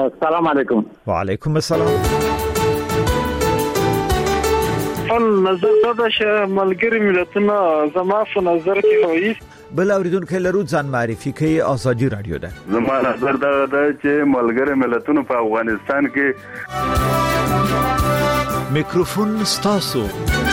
السلام علیکم. وعلیکم السلام. نظر دا چې ملګری ملتونه زما په نظر کې وایي بل اوریدونکو لرو ځان معرفي کوي. ازادي رادیو ده. زما نظر دا چې ملګری ملتونه په افغانستان کې میکروفون ستاسو.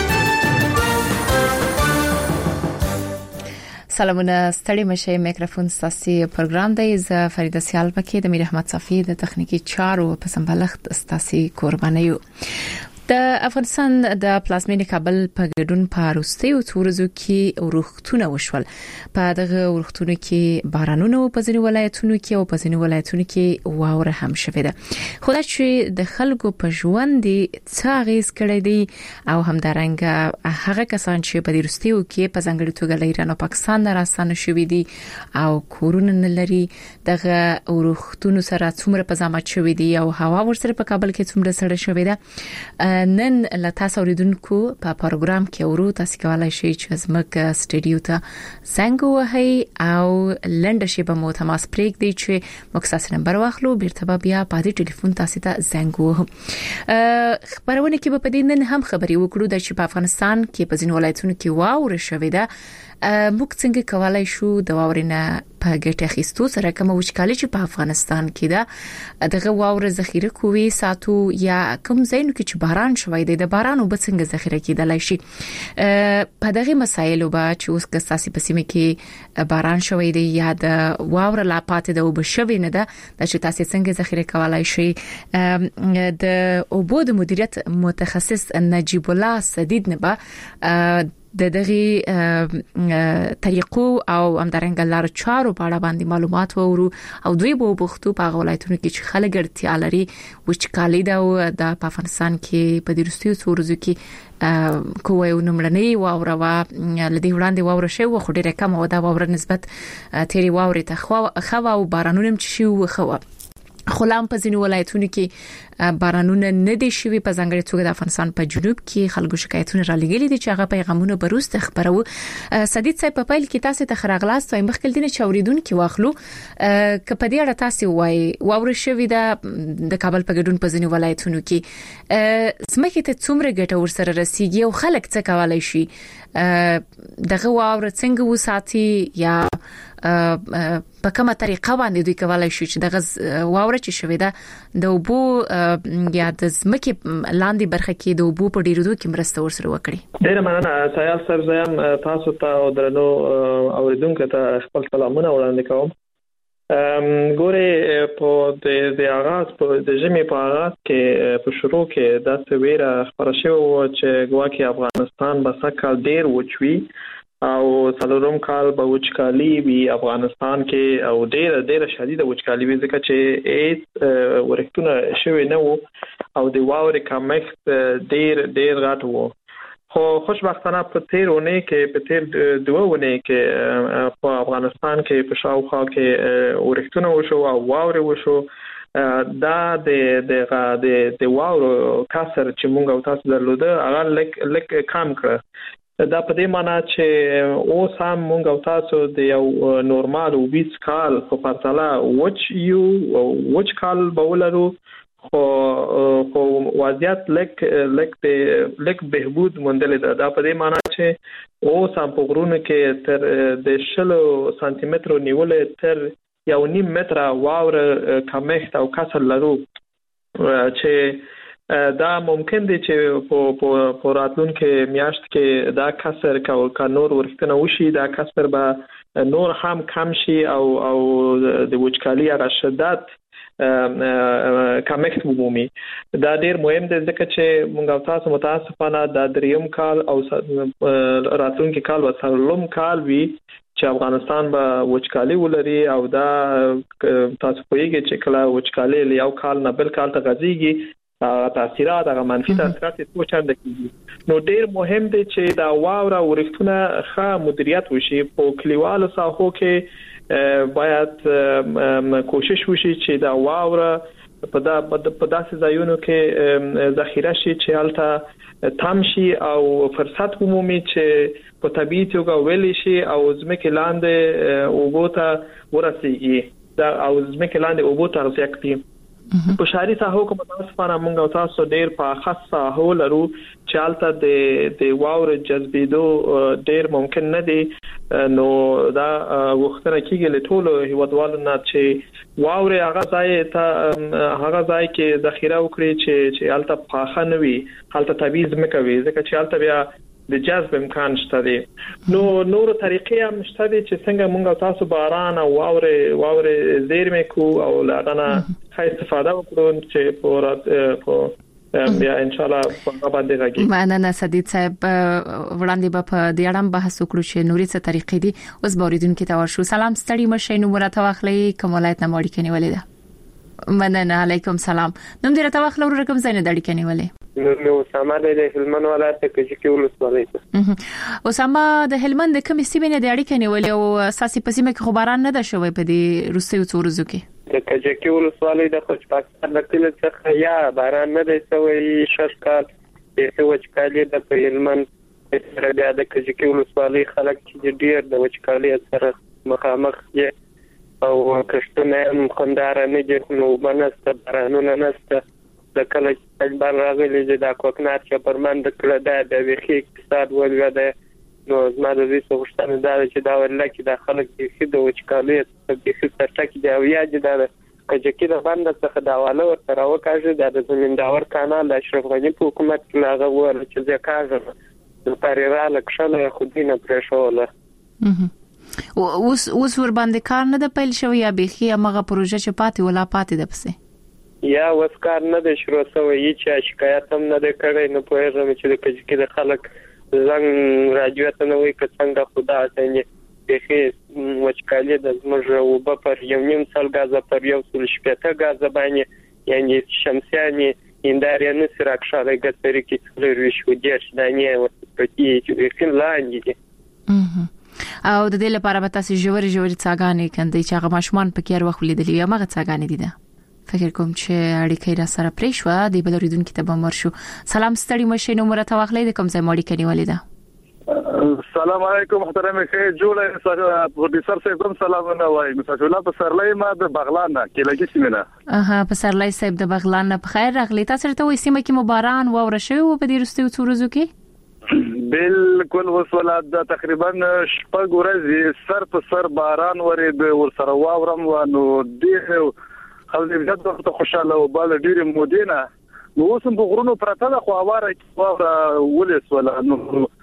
سلامونه ستړي مشه. میکروفون ستاسو پروګرام دی. ز فریده سیال پکې د میر احمد صفی د تخنیکی چارو په سمبالښت ستاسو قرباني یو. د افغانستان د پلازمینې کابل په ګډون په روستي او تورزو کې ورختونه وشول. په دغه ورختونو کې بارانونه په ځینې ولایتونو کې او په ځینې ولایتونو کې واوره هم شوې ده. خو دا چې د خلکو په ژوند څه اغیز کړی دی او همدارنګه هغه کسان چې په روستي کې په ځانګړي توګه له ایران او پاکستان نه راستانه شوي دي او کورونه نه لري، دغه ورختونو سره څومره په زحمت شوي دي او هوا ورسره په کابل کې څومره سړه شوې ده. نن له تاسو اوریدونکو په پروګرام کې ورو تاسو کولای شئ چې زموږ سټډیو ته څنګه وهي او لنډه شی په مو تماس پرېږ دی چې مخصص نمبر واخلو بیرته بیا په دې ټلیفون تاسو ته زنګ وهم. خبرونه کې په دې نن هم خبري وکړو چې په افغانستان کې په ځینو ولایتونو کې واوره شوې ده. موږ څنګه کولای شو د واورینه په ګټه اخیستو سره کوم وچکالي چې په افغانستان کې ده دغه واوره ذخیره کوي ساتو یا کوم ځایونو کې چې باران شوی دی د باران او څنګه ذخیره کیدلای شي. په دغه مسایلو به چې اوس که تاسو په سیمه کې باران شوی دی یا د واوره لا پاتې ده او بشوي نه ده چې تاسو څنګه ذخیره کولای شي. د اوبو د مدیریت متخصص نجیب الله سدید نه به د دغه طریقو او همدارنګه لار چارو په اړه باندې معلومات ورو او دوی به وبختو په ولایتونو کې چې خلک اړتیا لري وچکالي دا او د افغانستان کې په دروستي ورزو کې کوی نمړنی واوره لدی وړاندې واوره شو خو ډیره کم او دا واوره نسبت تیری واوري ته خو او بارانونه چې شو خو خلام په ځینو ولایتونو کې بارانونه نه دي شوي. په ځانګړي توګه د افغانستان په جنوب کې خلکو شکایتونه را لګیلي دي چې هغه پیغامونه بروست خبرو. سدید صاحب په پیل کې تاسو ته خراغلاست وای مخکې دینه چوریدونکو واخلو ک په دې اړه تاسو وای واور شوي د کابل په ګډون په ځینو ولایتونو کې سمکه ته څومره ګټه ورسره رسیدي او خلک څه کولای شي دغه واور څنګه وساتي یا په کومه طریقه باندې دوی کولای شي چې دغه واوره چې شوي ده د اوبو یا د ځمکې لاندې برخه کې د اوبو په ډیرېدو کې مرسته ورسره وکړي. ډیره مننه سایل صاحب. زم تاسو ته او درنو اوریدونکو ته خپل سلامونه وړاندې کوم. ګوره په د آغاز په د ژمي په آغاز کې په شروع کې د سویره خبره شوه چې ګواکې افغانستان به سکه ډیر وچوي او څلورم کال به وچکالي وي افغانستان کې او ډیره شدیده وچکالي وي ځکه چې ایت ورښتونه شوی نه وو او د واورې کمښت ډیر غټ وو. خو خوشبختانه په تیرونه کې په تیر دوونه کې په افغانستان کې په شاوخوا کې ورښتونه وشو او واورې وشو. دا د واورو کسر چې مونږ او تاسو درلوده هغه لک کم کړ. دا په دې معنی چې اوس هم مونږ او تاسو د یو نورمال 20 کال په پرتله وچ کال بولرو خو وضعیت لک بهبود موندل ده. دا په دې معنی چې اوس هم په غرونو کې تر د 60 سانتي متر نیول تر 1.5 متر واوره کمښت او کسر لرو چې دا ممکن دی چې په راتلونکو میاشت کې دا کسر کا نور ورښتنه وشي دا کسر به نور هم کم شي او د وچکالي هغه شدت کمښت ومومي. دا ډیر مهم دی ځکه چې موږ تاسو متاسفانه د دریم کال او راتلونکو کال او څلورم کال وی چې افغانستان به وچکالي ولري او دا تاسو پوهیږئ چې کله وچکالي له یو کال نه بل کال ته غځيږي تاثیرات هغه منفي تاثیرات څه چنده کیږي. نو ډیر مهم دی چې دا واوره ورښتونه ښه مدیریت وشي. په کلیوالو ساحو کې باید کوشش وشي چې دا واوره په داسې ځایونو کې ذخیره شي چې هلته تم شي او فرصت عمومي چې په طبيعي توګه ویلې شي او ځمکې لاندې اوبو ته ورسیږي دا او ځمکې لاندې اوبو ته رسیږي. په شهري ساحو کې متاسفانه موږ تاسو ډیر په خاص ساحو لرو چې البته د واور جذبېدو ډیر ممکن نه دي نو دا وختره کېږي له ټولو هیوادوالو نه چې واور هغه ځای کې ذخیره وکړي چې البته پاخه نه وي البته تعویض مکوي ځکه چې البته بیا د جذب امکان شته دي نو نور طریقې هم شته دي چې څنګه موږ تاسو باران او واور زیرمه کو او لادنه ښه استفاده وکړو چې په بیا ان شاء الله په باندې راګي مننه سدید صاحب وړاندې به په دې اړه بحث وکړو چې نوري څه طریقې دي اوس باوریدونکو ته ورشو سلام ستړي مشه نو مرته واخلې کومولایت نه ماړي کني ولې ده مننه علیکم سلام نوم دې راته واخلو رقم زنه دړي کني ولې نو اسامه د هلمند ولایت کې چې ولسوالۍ اسامه د هلمند کوم سیمه نه د اړیکې نیولې او اساسي پسیمه کې خبران نه ده شوی په دې روسي څورزو کې د کجکي ولسوالۍ د خوش پاکستان د کله څخه یا باران نه دی سوی ششکال د وچکالي د هلمند سره د کجکي ولسوالۍ خلک چې ډیر د وچکالي سره مخامخ دي او کښتونه خندار نه دي نو بنسته بارانونه نسته د کله چې بار راغلي د کوکنات چې پرمن د کله د ویخي اقتصاد ولوده نو زما د دې څه دا چې دا ولکه د خلک چې د وچکالي په کې څرټه دی او یا د کجکي د باندې څخه دا واله ورته راوکاږي د زمینداور کانال د اشرف غنی په حکومت کې لاغه ور چې ځکه د پریرا لکشله خودینه پرېښوله اوس ور باندې کار نه د پیل شوی یا بيخي هغه پروژه چې پاتې ولا پاتې ده پسې یا وسکار نه د شروع شوی چې شکایت هم نه د کړی نو په هغه چې د کجکي د خلک زنګ راځي ته نو وي که څنګه خدا څنګه دغه وچکالي د زموږ او په یو نیم سال غاز پر یو سل شپته غاز باندې یعنی شمسیاني اندارینه سره ښه غتري کې لري شو دېش دانه او پټي چې فنلاندي دي او د دې لپاره به تاسو جوړ څاګانې کندې چې هغه ماشومان په کیر وخت لیدلی یا مغه څاګانې دي فکر کوم چې اړیکې را سره پرې شو د بلوریدونکو ته به مرشو سلام ستړي مشه نو مرته واخلې د کوم ځای ماړي کني ولیدا السلام علیکم محترم خې جوړه پروډوسر صاحب کوم سلام نه وای مساج الله په سرلای ما د بغلان نه کې لګی سیمه په سرلای صاحب د بغلان نه په خیر راغلی تاسو ته وې سیمه کې مباران و ورشوي و په دې رستو څورزو کې بالکل وسولات د تقریبا شپږ ورځې سر په سر باران ورید ور سره واورم و نو دې خلک زړه خوشاله او بل ډیر مودینه نو اوسم په غرونو پرته د خو اواره ولس ولا نو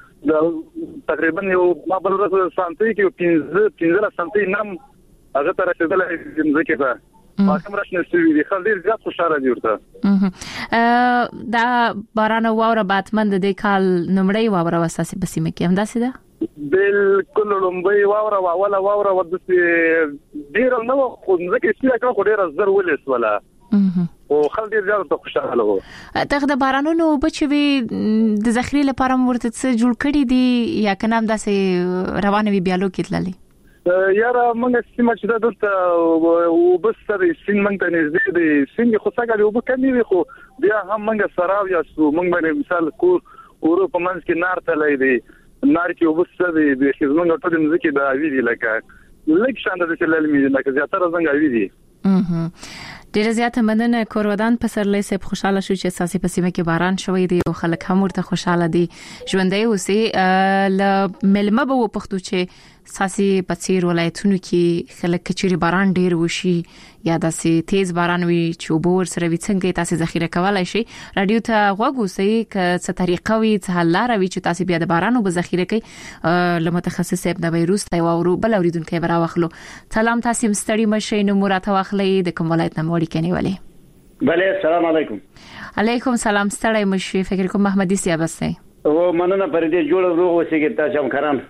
تقریبا یو ما بل ورځ سانتي کې 15 سانتي نم هغه تر رسیدلې ځکه په ماکم راشنه سوي دي خلک زیات خوشاله دي ورته دا باران واوره باتمن د دې کال نمړی واوره وساسي بسیمه کې هم داسې ده بالکل لومبي واوره واوله واوره ودسي ډیر نو خو ځکه چې کا خو ډیر زر ولس ولا او خلک ډیر زیات خوشاله وو تاخه د بارانونو بچوي د ذخیره لپاره ورته څه جوړ کړی دي یا کنه هم داسې روانه وی بیالو کېتللی یاره موږ سیمه چې دلته وبس سره سین موږ ته نږدې دي سین خو څنګه له وب کمی وي خو بیا هم موږ سراو یا سو موږ باندې مثال کور په منځ کې نار تلای دي نار کې وبس سره د خزمونو ټول مزکی د اوی دي لکه شاند د چلل می لکه زیاتره څنګه اوی دي ډیر زیات مننه کورودان په سرلې سپ خوشاله شو چې اساسي پسیمه کې باران شوی دی او خلک هم ورته خوشاله دي ژوندۍ اوسې ل ملمه به پختو چې ساسي پچیر ولایتونو کې خلک کچري باران ډیر وشي یا داسې تیز باران وي چې وبور سره وي څنګه تاسو ذخیره کولای شي رادیو ته غوږوسئ ک څه طریقه وي څه حل لاره وي چې تاسو بیا د بارانو به ذخیره کوي له متخصص ابن ویروس ته وورو بل اوریدونکو برا واخلو سلام تاسو مستړي مشه نو مراته واخلې د کوم ولایت نه وړي کني ولې بله السلام علیکم علیکم سلام ستړي مشه فکر کوم محمدي سیاب سي او مننه پر دې جوړ روغ وسیګ تاسو هم کرام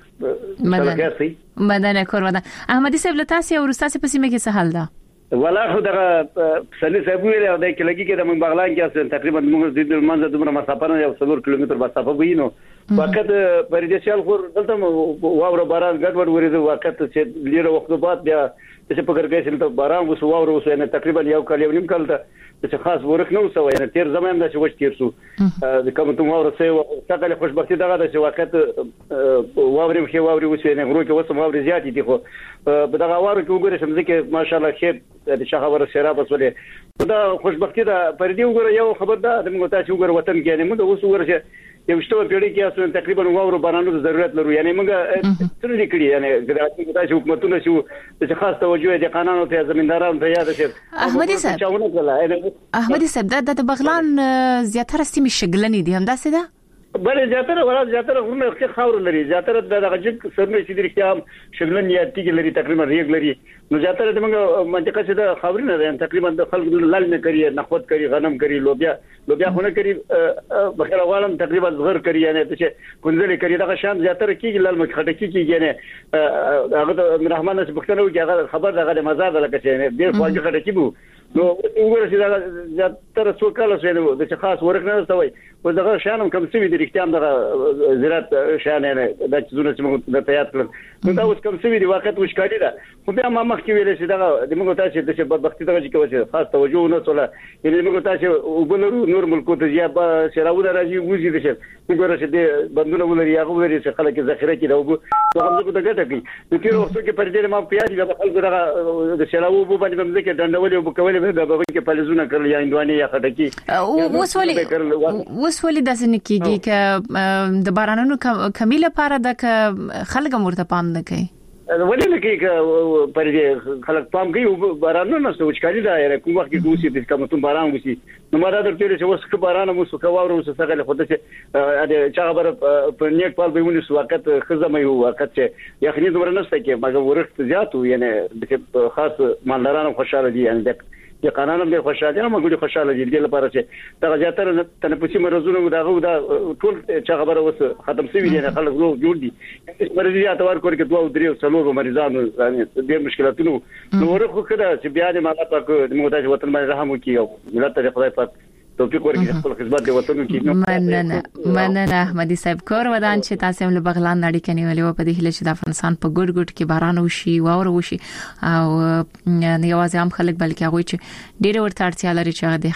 مدنه کورونه احمدي صاحب لتاسي او رستاسي پسیمه کې څه حل ده ولا خو دغه سلی صاحب ویل او د کلګي کې د بغلان کې تقریبا موږ د منځ دومره مسافه نه یو 100 کیلومتر مسافه وینو وخت پر دې سیال خور دلته واوره باران ګډوډ ورېدو وخت چې ډیره وخت بعد بیا چې په ګرګې سم ته باران وسو واوره وسو نه تقریبا یو کال یو نیم کال ته چې خاص ورک نو سو نه تیر زمان د چوش تیر سو د کوم ته واوره سه څنګه خوشبختی دغه د وخت واوري وسو نه غرو کې وسو واوري زیات دي خو په دغه واره کې وګورئ چې ماشاءالله خیر د شخبر شراب وسولې دا خوشبختی دا پر دې وګوره یو خبر دا موږ تاسو وګوره وطن کې نه موږ اوس وګوره یو شتو پیړۍ کې اسو تقریبا واورو بارانو ضرورت لرو یعنی موږ څه نه کړی یعنی د حکومتونو شو چې خاص توجه د قانونو ته زمیندارانو ته یاد شي احمدي صاحب د بغلان زیاتره سیمې شګلنې دي همداسې ده بل زیاتره غوونه کې خاور لري زیاتره دغه جګ سرمه چې د اختیام شګلن یا تیګ لري تقریبا ریګ لري نو زیاتره د موږ منطقه چې د خاورینه ده تقریبا د خلک لال نه کوي نخود کوي غنم کوي لوبیا خونه کوي بخیر عوالم تقریبا صغر کوي یعنی چې کنځلې کوي دغه شان زیاتره کیږي لال مخ خټکی کیږي یعنی هغه د رحمان نس بختنو کې هغه خبر دغه مزه ده لکه چې ډیر خواږه خټکی بو نو وګوره چې دا زیاتره څو کال شوی د خاص ورک نه استوي و دغه شانم کوم څه د اختیام دغه زراعت شان نه د چزونه چې موږ د تیار کړل نو دا اوس کوم څه دی واقعیت وشکاري ده خو بیا ما مخکې ویل چې دغه د موږ تاسو د بدبختی دغه چې خاص توجه نه توله یعنی موږ تاسو وګورو نور ملکو ته یا شراونه راځي وځي د شه وګوره چې د بندونه ولري هغه ولري چې خلک ذخیره کړي دا وګورو د ګټه کوي نو تیر وخت کې پر دې ما پیاجي د خلکو دغه د شراو وبو باندې هم ځکه ډنډولې وبکولې به به کې پالیزونه کړل یا اندواني یا خټکی وسولې د ځنې کېږي ک د بارانونو کمی لپاره د خلک مرته پام نه کوي ولې نه کې پر دې خلک پام کوي بارانونه نه سوچکاري دا کوم وخت کې کوسي د کومتون باران وسی نو ما دا درته چې اوس که باران مو سو کاوه اوس څنګه له خوده چې د چا خبر په نیک پال به ونی سو وخت خزمه یو وخت چې یخني دومره نشته کې مګر ورخت زیاتو یعنی د خاص مالدارانو خوشاله دي یعنی د قانون به خوشاله دي نو موږ خوشاله دي د لپاره چې دا زیاتره تنفسي مرزونه دا ټول چا خبره اوس ختم شوی دي خلک نو جوړ دي مرزي اتوار کور کې 2 3 څلور مریضانو یعنی د مشکلاتونو نو ورخه کړه چې بیا د مالا پاک د موږ وطن باندې رحم وکړي او ملت ته خدای پاک توفیق ورکړي خپل خدمت دی وطن کې مننه احمدي صاحب کور ودان چې تاسو هم له بغلان نړۍ کې نیولې و په دې هله چې د افغانستان په ګډ ګډ کې باران وشي واور وشي او نه یوازې هم خلک بلکې هغه چې ډېر ورته اړتیا لري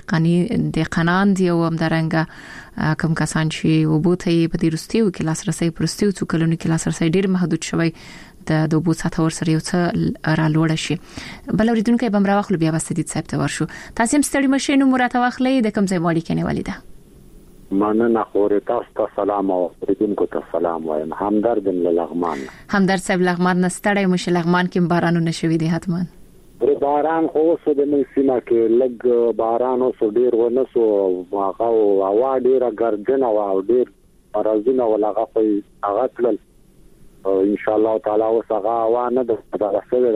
چې د قانون دی او هم درنګ کوم کسان چې وبوته په دې رستیو کې لاسرسي پرستیو څو کلونو کې لاسرسي ډېر محدود شوی د دوبو ساته ور سره یو څه را لوړ شي بل اوریدونکو به امر واخلو بیا وسدید صاحب ته ورشو تاسو هم ستړي مشینو مراته واخلې د کوم ځای وړي کنه ولیدا مننه خوري تاسو ته سلام او اوریدونکو ته سلام وایم همدرد لغمان همدرد صاحب لغمان نستړی مشه لغمان کې بارانو نشوي دي حتمان باران خو څه د موسمه کې لګ باران او ډیر ونه سو هغه هوا ډیره ګرځنه او ډیر مرزونه ولغه هغه تل ان شاء الله تعالی وسغه وانه د رسول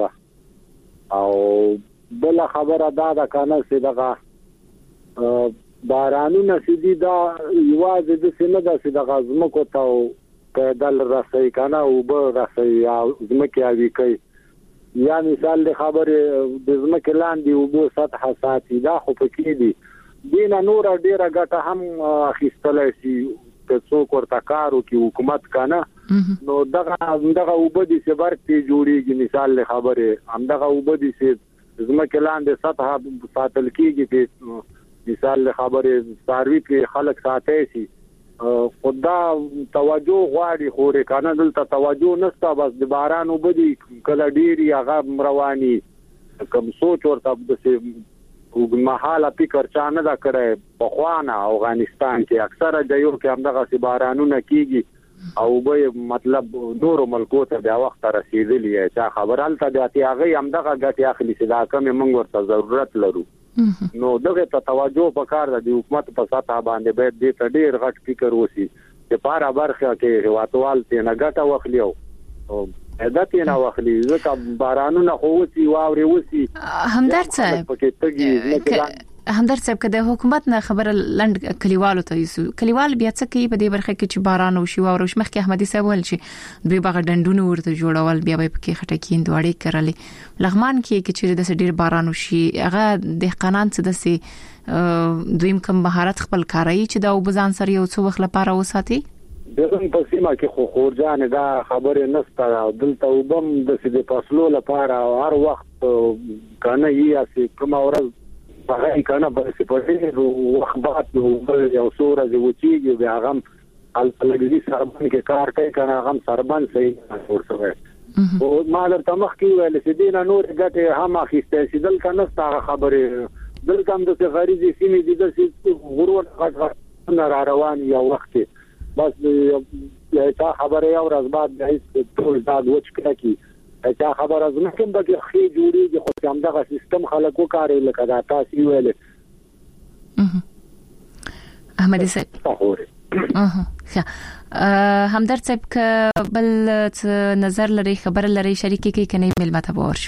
او بل خبره دا کنه چې دغه بارانونه سدي دا یوازې د سینه د سدغه زمکو ته پیدل رسي کنه او به رسي او زمکه اوي کوي یا مثال د خبره د زمکه لاندې او به سطح ساتي دا خو پکې دي دینه نور ډیره ګټه هم اخیستل شي که څوک ورته کارو کې حکومت کنه نو دغه وبدي چې برتي جوړيږي مثال له خبره هم دغه وبدي چې زمکه لاندې سطح ساتل کېږي چې مثال له خبره ساروي کې خلک ساتي شي خدا توجه غواړي خو کنه دلته توجه نشته بس د باران وبدي کله ډيري هغه رواني کوم سوچ ورته د وګمحاله فکر چا نه دا کړی په خوانه افغانستان کې اکثره ځایو کې همدغه سی بارانونه کیږي او به مطلب نور ملکو ته د وخت رسیدلی چې خبرالته د هغه همدغه ګټي اخلي چې دا کوم موږ ورته ضرورت لرو نو دغه ته توجه وکړ د حکومت په ساته باندې به د ډېر غټ فکر وسی چې پاره برخه کې هواتوال ته نه ګټه واخلي او عادت نه واخلي ځکه بارانونه خو وسی واوري وسی همدرد صاحب همدرد صاحب کده حکومت نه خبر لند کلیوالو ته یسو کلیوال بیا څه کوي په دې برخه کې چې باران وشي واوري مخکې احمدي صاحب ول چې دوی باغ ډندونو ورته جوړول بیا به کې خټکی اندوړې کړلې لغمان کې چې د ډیر باران وشي هغه د قانون څه دسي دویم کوم مهارت خپل کاري چې دا وبزان سره یو څو وخت لپاره وساتي دغه په سیمه کې خو خورجان دا خبره نسته دلته وبم د سې فصلو لپاره هر وخت کنه یې اسې کوم ورځ هغه کنه به سې په وخت بعد یو سوره د وچیږي بیا غم الګری سربن کې کار کوي کنه غم سربن صحیح ورسوي او ما درته مخکې ویل چې دینه نور ګټه هم اخیسته چې دلته نسته خبره دلته هم د غریزي سیمې دي د غرور غټ را روان یو وخت بس تا خبره یو ورځ بعد د ټول داد وچ کړی تا خبره زما کوم د خې جوړیږي خو هم دغه سیستم خلکو کاري لکه دا تاسو ویل احمد صاحب همدرد صاحب بل نظر لري خبر لري شریکي کې کني ملمت ورش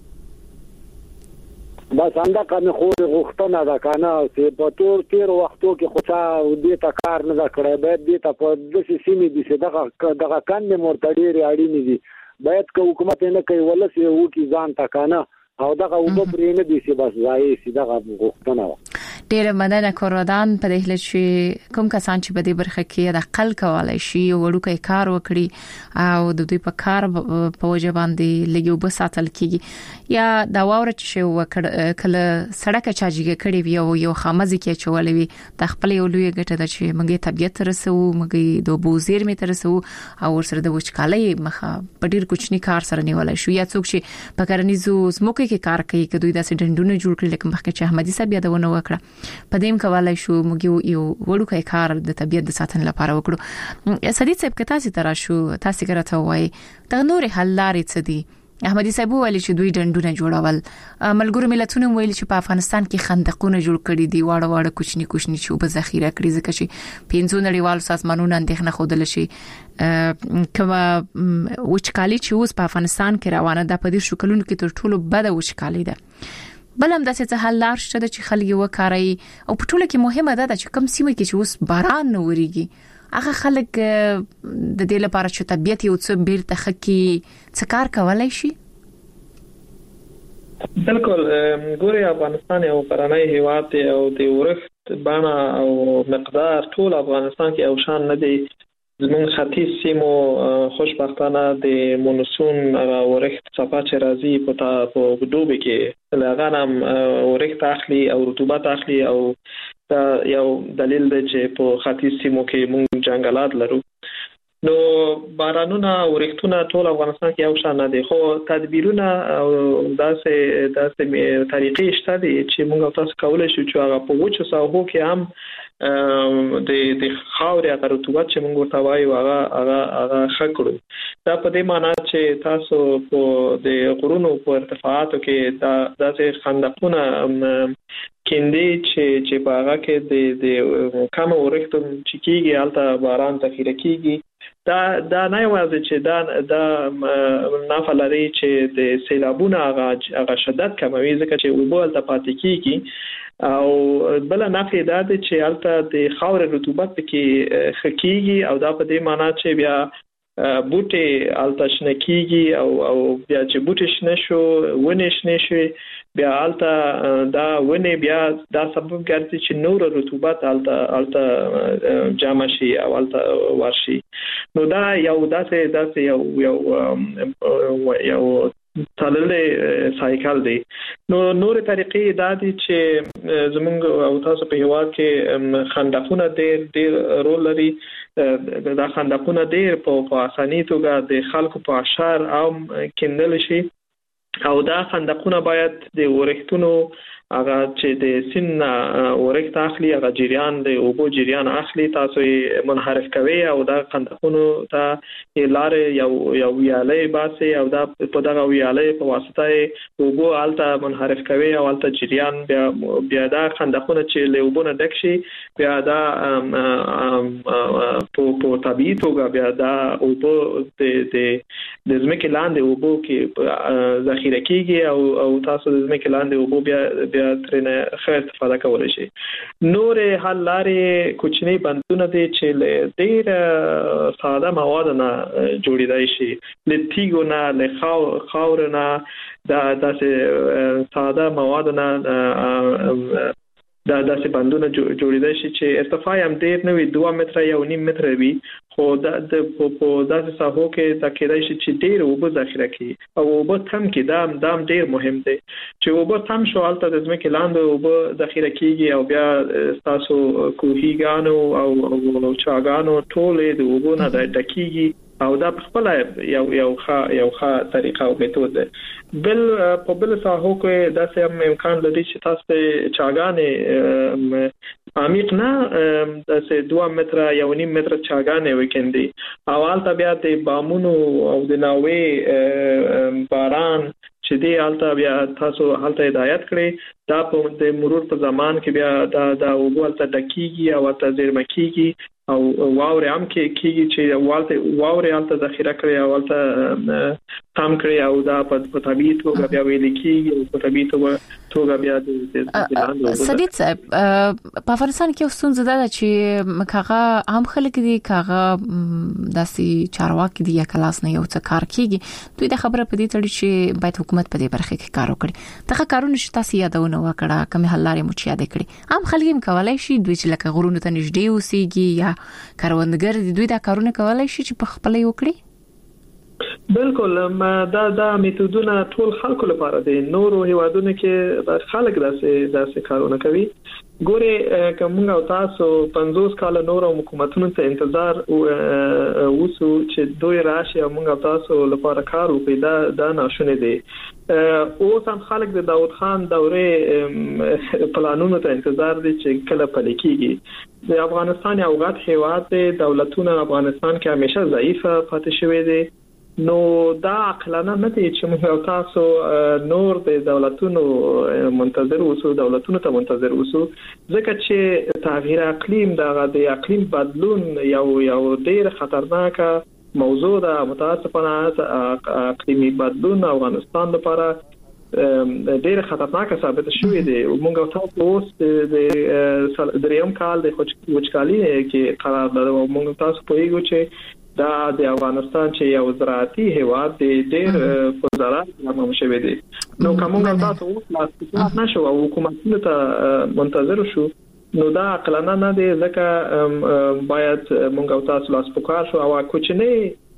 بس انده کنه خو غوښتنه ده کنه چې په تیر وختو کې خو تا دې تا کار نه کړی باید دې ته په داسې سیمې دي چې دغه کاندې مرتډيري اړینې دي باید که حکومت نه کوي ولس یو کی ځان تا کنه او دغه وګ پرې نه دي چې بس ځای سي دغه غوښتنه ډېر مننه کوردان په دې هله چې کوم کسان چې په دې برخه کې د خلک کولای شي وړوکی کار وکړي او د دوی په کار په وجه باندې لګیو بساتل کیږي یا دا واور چې کله سړک چاجیږي کړي وي او یو خامزي کې چولې وي د خپل یو لوی ګټه د چې موږ طبيعت رسو موږ د بوزیر می ترسو او ورسره د وچکالۍ مخه په ډیر کوچنی کار سره نیولای شو یا څوک چې په کرنیزو سموکي کې کار کوي که دوی داسې ډنډونه جوړ کړي لکه مخکې چې احمدي صاحب یادونه وکړه په دې کولای شو موږ یو وړوکی کار د طبيعت د ساتنې لپاره وکړو سدید صاحب کته سي ترا شو تاسو ګرته وای د نور حل لارې څه دي احمدي صاحب ویل چې دوی ډنډونه جوړول ملګرو ملتونو ویل چې په افغانستان کې خندقونه جوړ کړي دي واړه کوچني چې په ذخیره کړي ځکه چې پینځو نړیوالو سازمانونو اندېښنه خوده شي کما وچکالي چې اوس په افغانستان کې روانه ده په دې شکلونو کې تر ټولو بده وچکالي ده بلم داسې څه حل لار شته چې خلک وکړي او په ټوله کې مهمه ده چې کم سیمه کې چې اوس باران نه وريږي هغه خلک د دې لپاره چې طبيعت یو څه بیرته خکې څه کار کولای شي بالکل ګوري افغانستان یو قرنۍ هیواد او د ورښت بڼه او مقدار ټول افغانستان کې او شان نه دی زمون ختیځ سیمو خوشبختانه د مونسون ورښت صفات چې راځي په دوبه کې لغانم ورښت اخلي او رطوبت اخلي او دا یو دلیل دی چې په ختیځ سیمو کې مونږ جنگلات لرو نو بارانونه ورښتونه ټول افغانستان کې یو شان نه دي خو تدبیرونه او داسې طریقې شته دي چې موږ تاسو کولای شو چې هغه په وچو ساحو کې هم د خاورې هغه رطوبت چې موږ ورته وایو هغه خکړو دا په دې معنی چې تاسو په د غرونو په ارتفاعاتو کې داسې خندقونه کیندي چې په هغه کې د کم ورښت چې کیږي البته باران ذخیره کیږي دا نه یوازې چې دا نافلري چې د سیلابونو هغه شدت کموي ځکه چې وبول ته پاتې کیږي او بل نه پیدا دي چې البته د خاور رطوبت کې خکېږي او دا په دې معنی چې بیا بوټي البته شنکیږي او بیا چې بوټي شنه شو ونه شنه شي بیا البته دا ونه بیا دا سبب ګرځي چې نور رطوبت البته جمع شي او البته ورشي نو دا یو داسې یو تللې سایکل دی نو نور طریقې دا دي چې زمونږ او تاسو په هوا کې خندقونه ډېر رول لري دا خندقونه ډېر په اسانۍ توګه د خلکو په اشعار او کېندل شي او دا خندقونه باید د ورښتونو هغه چې د سین ورښت اخلي هغه جریان د اوبو جریان اخلي تاسو یې منحرف کوي او دا خندقونو ته لارې یو ویالې باسي او دا په دغه ویالې په واسطه اوبو الته منحرف کوي او الته جریان بیا دا خندقونه چې له اوبو نه ډک شي بیا دا په طبيعي توګه بیا دا اوبو د ځمکې لاندې اوبو کې ذخیره کیږي او تاسو د ځمکې لاندې اوبو بیا ترنه ښه استفاده کولای شي نور حل لارې کوچنی بندونه دي چې ډېر ساده مواد نه جوړیدای شي لتیګو نه له خاور نه داسې ساده مواد نه داسې بندونه جوړیدای شي چې ارتفاع هم ډېر نه وي 2 متره یا 1.5 متره وي خو د په داسې ساحو کې تکیدای شي چې ډېر اوبه ذخیره کړي او اوبه تم کې دام ډېر مهم دی چې اوبه تم شو البته د ځمکې لاندې اوبه ذخیره کیږي او بیا تاسو کوهیګانو او چاګانو ټولې د اوبو نه ډکیږي او دا په خپل یو ښه طریقه او میتود ده. بل په بل ساحو کې دا سم امکان لري چې تاسو چاګانې عمیق نه د 2 متره یا 1.5 متره چاګانې وکندي او حالت بیا د بامونو او د ناوې باران چې دی حالت بیا تاسو حالت هدایت کړی دا په د مرور په زمان کې بیا دا وګولته ډکیږي او ته زیرمه کیږي او واورې هم کېږي چې واورې حالت ذخیره کړی او حالت تام کړی او دا په طبيعي توګه بیا ویل کېږي او په طبيعي توګه بیا د سدید صاحب په افغانستان کې ستونزه ده چې کاغه عام خلک دي کاغه داسي چارواکي دي یا کلاس نه یو څه کار کیږي دوی د خبره په دې تړي چې باید حکومت په دې برخه کې کار وکړي دغه کارونه چې تاسو یادونه وکړه کوم حل لارې مو چي یاد کړی عام خلک هم کولای شي دوی چې لکه غرونو ته نږدې اوسېږي یا کاروندګر دي دوی دا کارونه کولای شي چې په خپل یو کړی بالکل دا میتودونه ټول خلکو لپاره دي نورو هیوادونو کې خلک داسې کارونه کوي ګوره کومه او تاسو 50 کال نور حکومتونو ته انتظار وسو چې دوی راشي او موږ تاسو لپاره کار وکړي دا ناشونه دي اوس هم خلک د داوود خان دورې پلانونو ته انتظار دي چې کله پلي کیږي د افغانستان یو غټ هیواد دی دولتونه افغانستان کې همیشه ضعیفه پاتې شوی دي نو دا عقلانه نه دي چې موږ تاسو نور د دولتونو منتظر اوسو دولتونو ته منتظر اوسو ځکه چې تغییر اقلیم د اقلیم بدلون یو ډیر خطرناک موضوع ده متاسفانه اقلیمي بدلون افغانستان لپاره ډیر خطرناک ثابت شوی دی موږ تاسو اوس د دریم کال د وچکالي کې قرار لرو موږ تاسو پوهیږو چې دا د افغانستان چې یو زراعتي هیواد دی ډیر په زراعت باندې شوی دی نو کومه تاسو اوس نشو او حکومتونو ته منتظر شو نو دا عقلانه نه دی ځکه باید موږ تاسو لاس پکار شو او کوچنی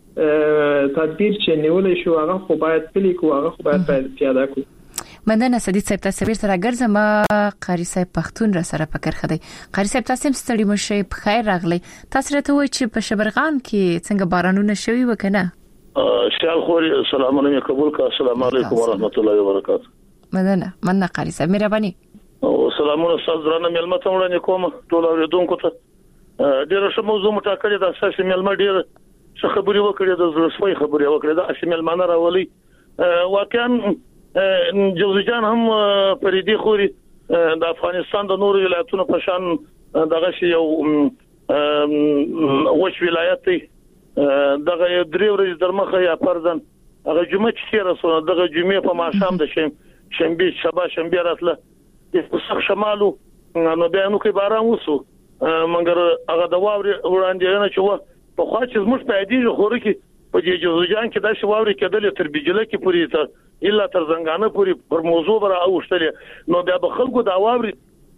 تدبیر چې نیولې شو هغه خو باید پلي کو هغه خو باید پیاده کو مننه سدید صاحب تاسو بیرته راګرځم قاری صاحب پښتون را سره پکر خدای قاری صاحب تاسو هم ستړي مشه په خیر راغلی تاسو راته وایي چې په شبرغان کې څنګه بارانونه شوي وکنه شال خوري السلام علیکم قبول کا السلام علیکم ورحمت الله وبرکاته مننه قاری صاحب مهرباني او سلامونه استاد درنه ملمت وړاندې کوم ټول اوریدونکو ته ډیر ښه موضوع مټاکلې د اساسي ملمت ډیر څه خبري وکړې د زړسوي خبري وکړې د اساسي ملمانه راولي واقعا جوزجان هم پریدي خوري د افغانستان د نورو ولایتونو په شان دغه شی یو وښ ولایت دی دغه درې ورځې درمخه یا پردن هغه جمعه چې رسول دغه جمعه په ماښام د شنبه راتله د وسخ شمالو نو بیا نو کې باران وسو مګر هغه د واورې وړاندې نه چې په خوا چې زموږ په دې خوري کې په دې جوزجان کې د شواوري کېدل تر بجله کې پوری ته الا تر زنګانه پوری پر موضوع برا اوشتلې نو بیا به خلکو دا واوري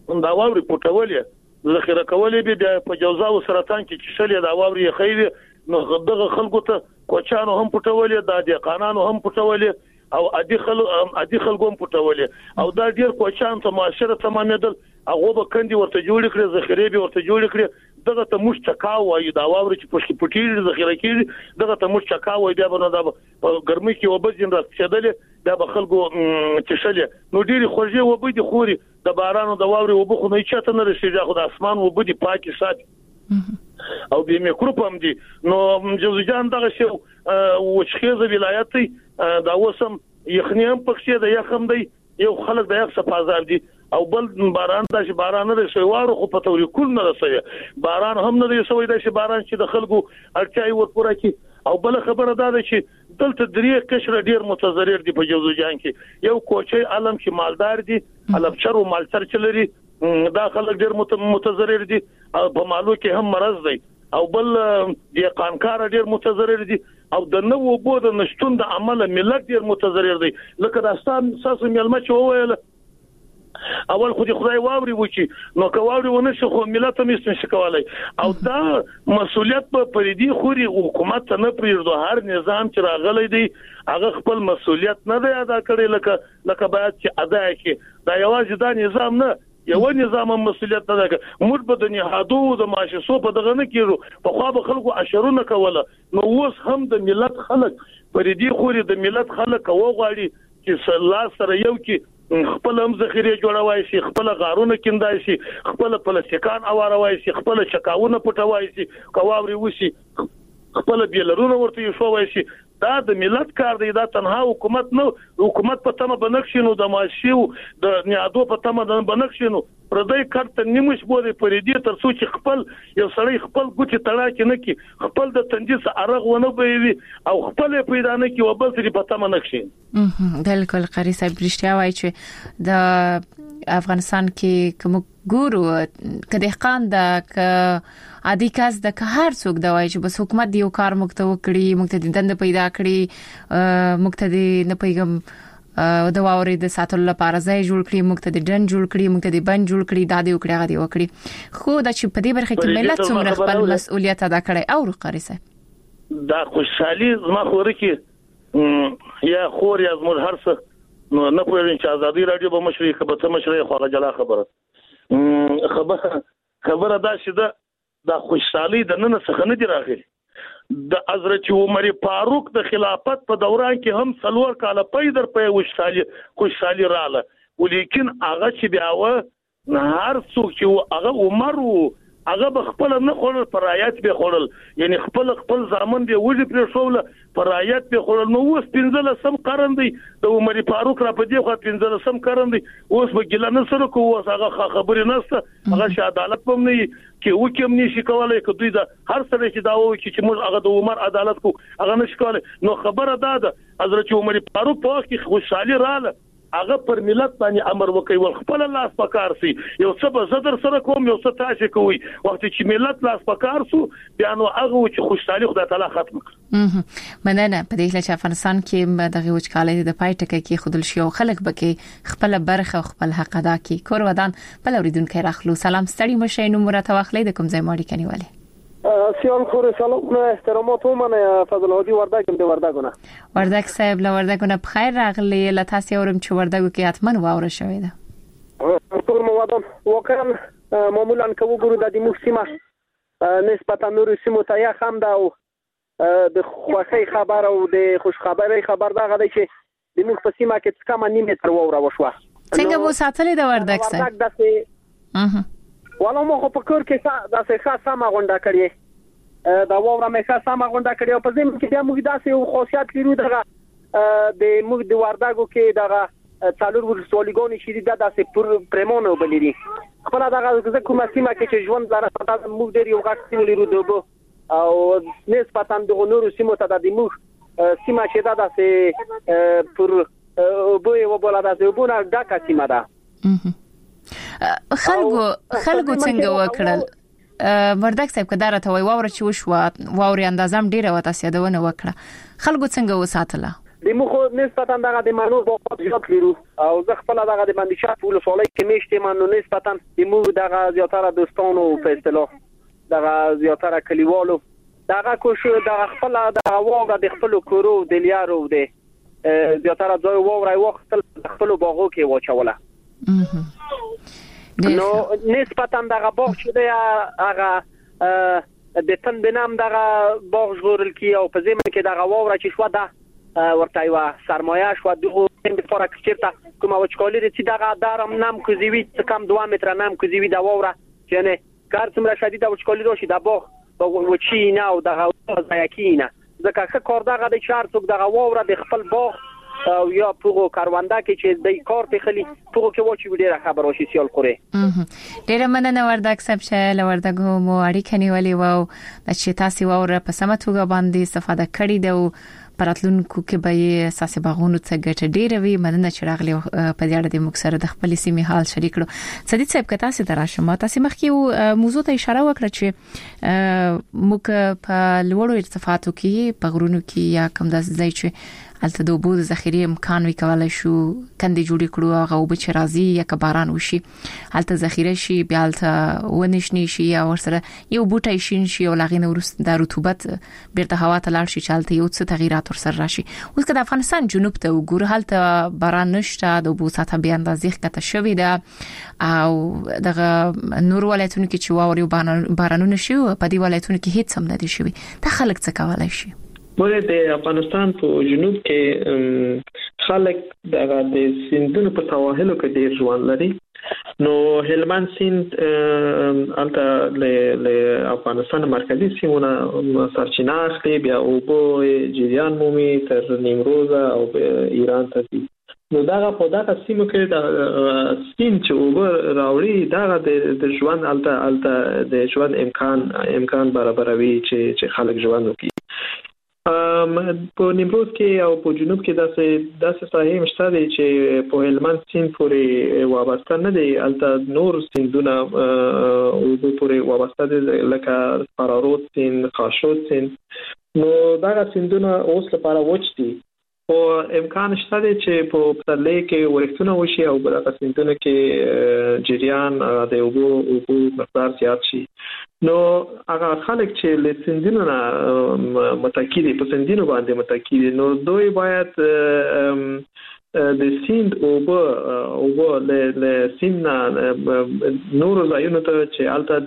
پټولې ذخیره کولې بیا په جوزا او سرطان کې چې شلې دا واوري خېوي نو دغه خلکو ته کوچانو هم پټولې د دې قانونو هم پټولې او ادي خلکو هم پټولې او دا ډیر کوچان ته معاشره تمامېدل هغه به کندي ورته جوړ کړي ذخیره به ورته جوړ کړي دغه ته مش چکاو وای دا واوري چې پښې پټیږي ذخیره کیږي دغه ته مش چکاو وای بیا به نو دا په ګرمۍ کې وبځین راځېدل دا به خلکو چشلې نو ډیری خوږه وبدي خوري د بارانو د واوري وبخو نه چاته نه رسیږي خو د اسمان وبدي پاکي سات او به میکروب هم دي نو جوزجان دغه شی وچخیزه ولایت دا وسم یخنی هم پکې د یخم دی یو خلک د یخ صفازار دي او بل باران د باران نه رسوي واره خو په توري کول نه رسوي باران هم نه رسوي د باران چې د خلکو اړتیاي ورپوره کی او بل خبره ده چې دلته درې کشر ډیر متضرر دي په جوزجان کې یو کوچي علم چې مالدار دي علبچر او مالچر چلري دا خلک ډیر متضرر دي په مالو کې هم مرض دی او بل د قانکار ډیر متضرر دي او د نوو بود نشټون د عمل ملت ډیر متضرر دي لکه د اساس ملمت وویل اول خو دې خدای واوري وچی نو کواوري ونه شو خو ملت هم نشي کولای او دا مسولیت په پریدي خوري حکومت نه پریږدو هر نظام چې راغلی دی هغه خپل مسولیت نه دی ادا کړی لکه باید چې ادا کړي دا یوازې دا نظام نه یو نظام مسولیت نه ده موږ په د نهادو د مؤسسو په دغه نه کېږو په خوا به خلکو اشرونه کوله نو اوس هم د ملت خلک پر دې خوري د ملت خلک وغواړي چې الله سره یو کې خپل هم ذخیره جوړوي شي خپل غارونه کیندای شي خپل پلاستیکان اواروي شي خپل چکاونه پټوي شي کواوري وشي خپل بیلرونه ورته شووي شي دا د ملت کار دی دا تنها حکومت نو حکومت په تمه بنښینو د ماشیو د نیادو په تمه بنښینو پردې کارت نیمش بوده پرې دې تر څو چې خپل یو سړی خپل ګوتې تړاکې نه کی خپل د تنجس ارغ ونه بيوي او خپل پیدا نه کی وبس لري په تمه نښین بالکل قاری صاحب رښتیا وایي چې د افغانستان کې کوم ګورو کدي خان د عادي کس د هر څوک د وایي چې بس حکومت دی یو کار مکته وکړي مکته دند پیدا کړي مکته دی نه پیغام د واوري د ساتلو لپاره ځای جوړ کړي مکته د ډن جوړ کړي مکته د بند جوړ کړي د دې وکړي غدي وکړي خو د چې په دې برخه کې ملت څومره خپل مسؤلیت ادا کړي او قاری صاحب دا خوشحالي زما خور کې یا خور یا زموږ هرڅه نو نه پوهیږم چې ازادي رادیو به مشري خبره مشري خو جلا خبره دا چې دا خوشحالي د نن څخه نه دی راغلی د حضرت عمر فاروق د خلافت په دوران کې هم څلور کاله پیدر په خوشحالي رااله ولیکن هغه چې بیا و هر څوک چې هغه عمر هغه خپل نه خورل پرایات به خورل یعنی خپل ځامن به وځي پر شوله پرایات به خورل نو اوس 15 سم قرن دی د عمر فاروق را په دې خوا 15 سم قرن دی اوس به ګل نه سره کو اوس هغه خبرې نهسته هغه عدالت پم نه کې وکم نشي کولای چې دوی دا هر څه چې دا وایي چې موږ هغه د عمر عدالت کو هغه نشي کولای نو خبره ده حضرت عمر فاروق په وخت کې خوشحالي رااله هغه پر ملت باندې امر وکي ول خپل لاس پکار سي یو څه به زدر سره کوم یو څه تاسو کوي وخت چې ملت لاس پکار سو بیا نو هغه چې خوشحالي خدای تعالی ختم کړ مننه په دې چې افغانستان کې دغه وچکالۍ د پای ټکي کې خودل شي او خلک بکې خپل برخه خپل حق ادا کوي کور ودان په لوریدونکو راخلو سلام ستړي مشه نو مرته واخلې د کوم ځای ماړي کنيواله سیال خور سلام احترامات من فضل هادی وردګم د وردګونه وردګ صاحب له وردګونه بخیر راغلی له تاسو اورم چې وردګو کې حتمن واوره شوې ده ټول موادم واقعا معمولا کوو ګورو د دې مخسمه نسبتا نور سیمو ته یا خام ده او د خوخي خبر او د خوش خبري خبر دا غدي چې د مخسمه کې څه کم نیمه تر واوره وشوه څنګه وو ساتلې د وردګ صاحب والا ما خو په کور کې دا څه خاصه ما غونډه کړې دا ووره مې خاصه ما غونډه کړې او په زمين کې د موږ داسې یو خاصیت لرو دغه د موږ د وردګو کې دغه څلور ورسولګونی شې د داسې پر پرمونو بلري خپل دغه کومه سیمه کې چې ژوند لاره ستاسو موږ ډېر یو غټ سیمه لرو دوبو او نسبتا د نورو سیمو ته د موږ سیمه چې دا داسې پر بو یو بوله داسې بونه ډاکه سیمه ده خلګو څنګه وکړل وردګ صاحب کدار ته وای واوره چې وشو واوري اندازم ډیره وته سیادونه وکړه خلګو څنګه وساتله د مخ نسبتا دغه د مانو په ځات لرو او زه خپل دغه د باندې شاف ول سولای کې میشته مانو نسبتا د مو دغه زیاتره دوستانو په اصطلاح دغه زیاتره کلیوالو دغه کوشش دغه خپل دغه واغه د خپل کورو د لیارو د زیاتره ځای واوري وخت خپل باغو کې واچوله نو نسبتا دغه باغ چې دی هغه د تن بنام دغه باغ جوړل کی او په زمين کې دغه واوره چې شو ده ورته یو سرمایه شو دغه په فورا کې کومه وچکالي چې دغه دارم نام کوزیوي کم 2 متر نام کوزیوي دا واوره چې نه کار څومره شدید وچکالي راشي د باغ وچی نه او دغه ځایکینه ځکه کار دغه د چار څوک دغه واوره د خپل باغ او یا پوغو کارواندا کې چې د کار په خلی پوغو کې وچی ویډیو خبر وشي سیال خوري ډیره مننه وردګ صاحب چې لوردګو مو اړیکه نیولې وو چې تاسو وره په سمتوګه باندې استفاده کړې ده پراتلونکو کې به اساسي باغونو څخه ګټه ډیره وي مننه چې راغلی په دې اړه د مکسره د خپل سیمې حال شریک کړو سدید صاحب کته سي تراشمه تاسو مخکې موضوع ته اشاره وکړه چې موږ په لوړو ارتفاعاتو کې په غرونو کې یا کوم د ځای چې الته د اوبو د ذخیره امکان وکولای شو کندې جوړې کړو هغه اوبه چې راځي یا که باران وشي الته ذخیره شي بیا الته ونشني شي یا ورسره یو بوټی شین شي او لغینه ورسته د رطوبت بیرته هوا ته لاړ شي چې الته یو څه تغیرات ورسره راشي. اوس که د افغانستان جنوب ته وګورو هلته باران نشته د اوبو سطح بیا اندازې کته شوې ده او دغه نور ولایتونو کې چې واوري بارانونه شي په دې ولایتونو کې هیڅ هم نه دي شوي. دا خلک څه کولای شي؟ ولې د افغانستان په جنوب کې خلک د سیندونو په سواحلو کې ډیر ژوند لري. نو هلمند سیند البته له افغانستان مرکزی سیمونه سرچینه اخلي بیا اوبو جریان مومي تر نیمروز او ایران ته ځي. نو دا په دغه سیمو کې د سیند چې اوبه راوړي دا د ژوند البته د ژوند امکان برابروي چې خلک ژوند وکړي. په نیمروز کې او په جنوب کې داسې ساحې مشته دي چې په هلمند سیند پورې وابسته نه دي. البته نور سیندونه اوبو پورې وابسته دي لکه فرارود سیند، خاشود سیند. نو دا سیندونه اوس لپاره وچ دي. او امکان شته دی چې په پسرلي کې ورښتونه وشي او په دغه سیندونو کې جریان د اوبو مقدار زیات شي. نو هغه خلک چې له سیندونو نه متکی دي په سیندونو باندې متکی دي نو دوی باید د سیند اوبه له سیند نور ځایونو ته چې البته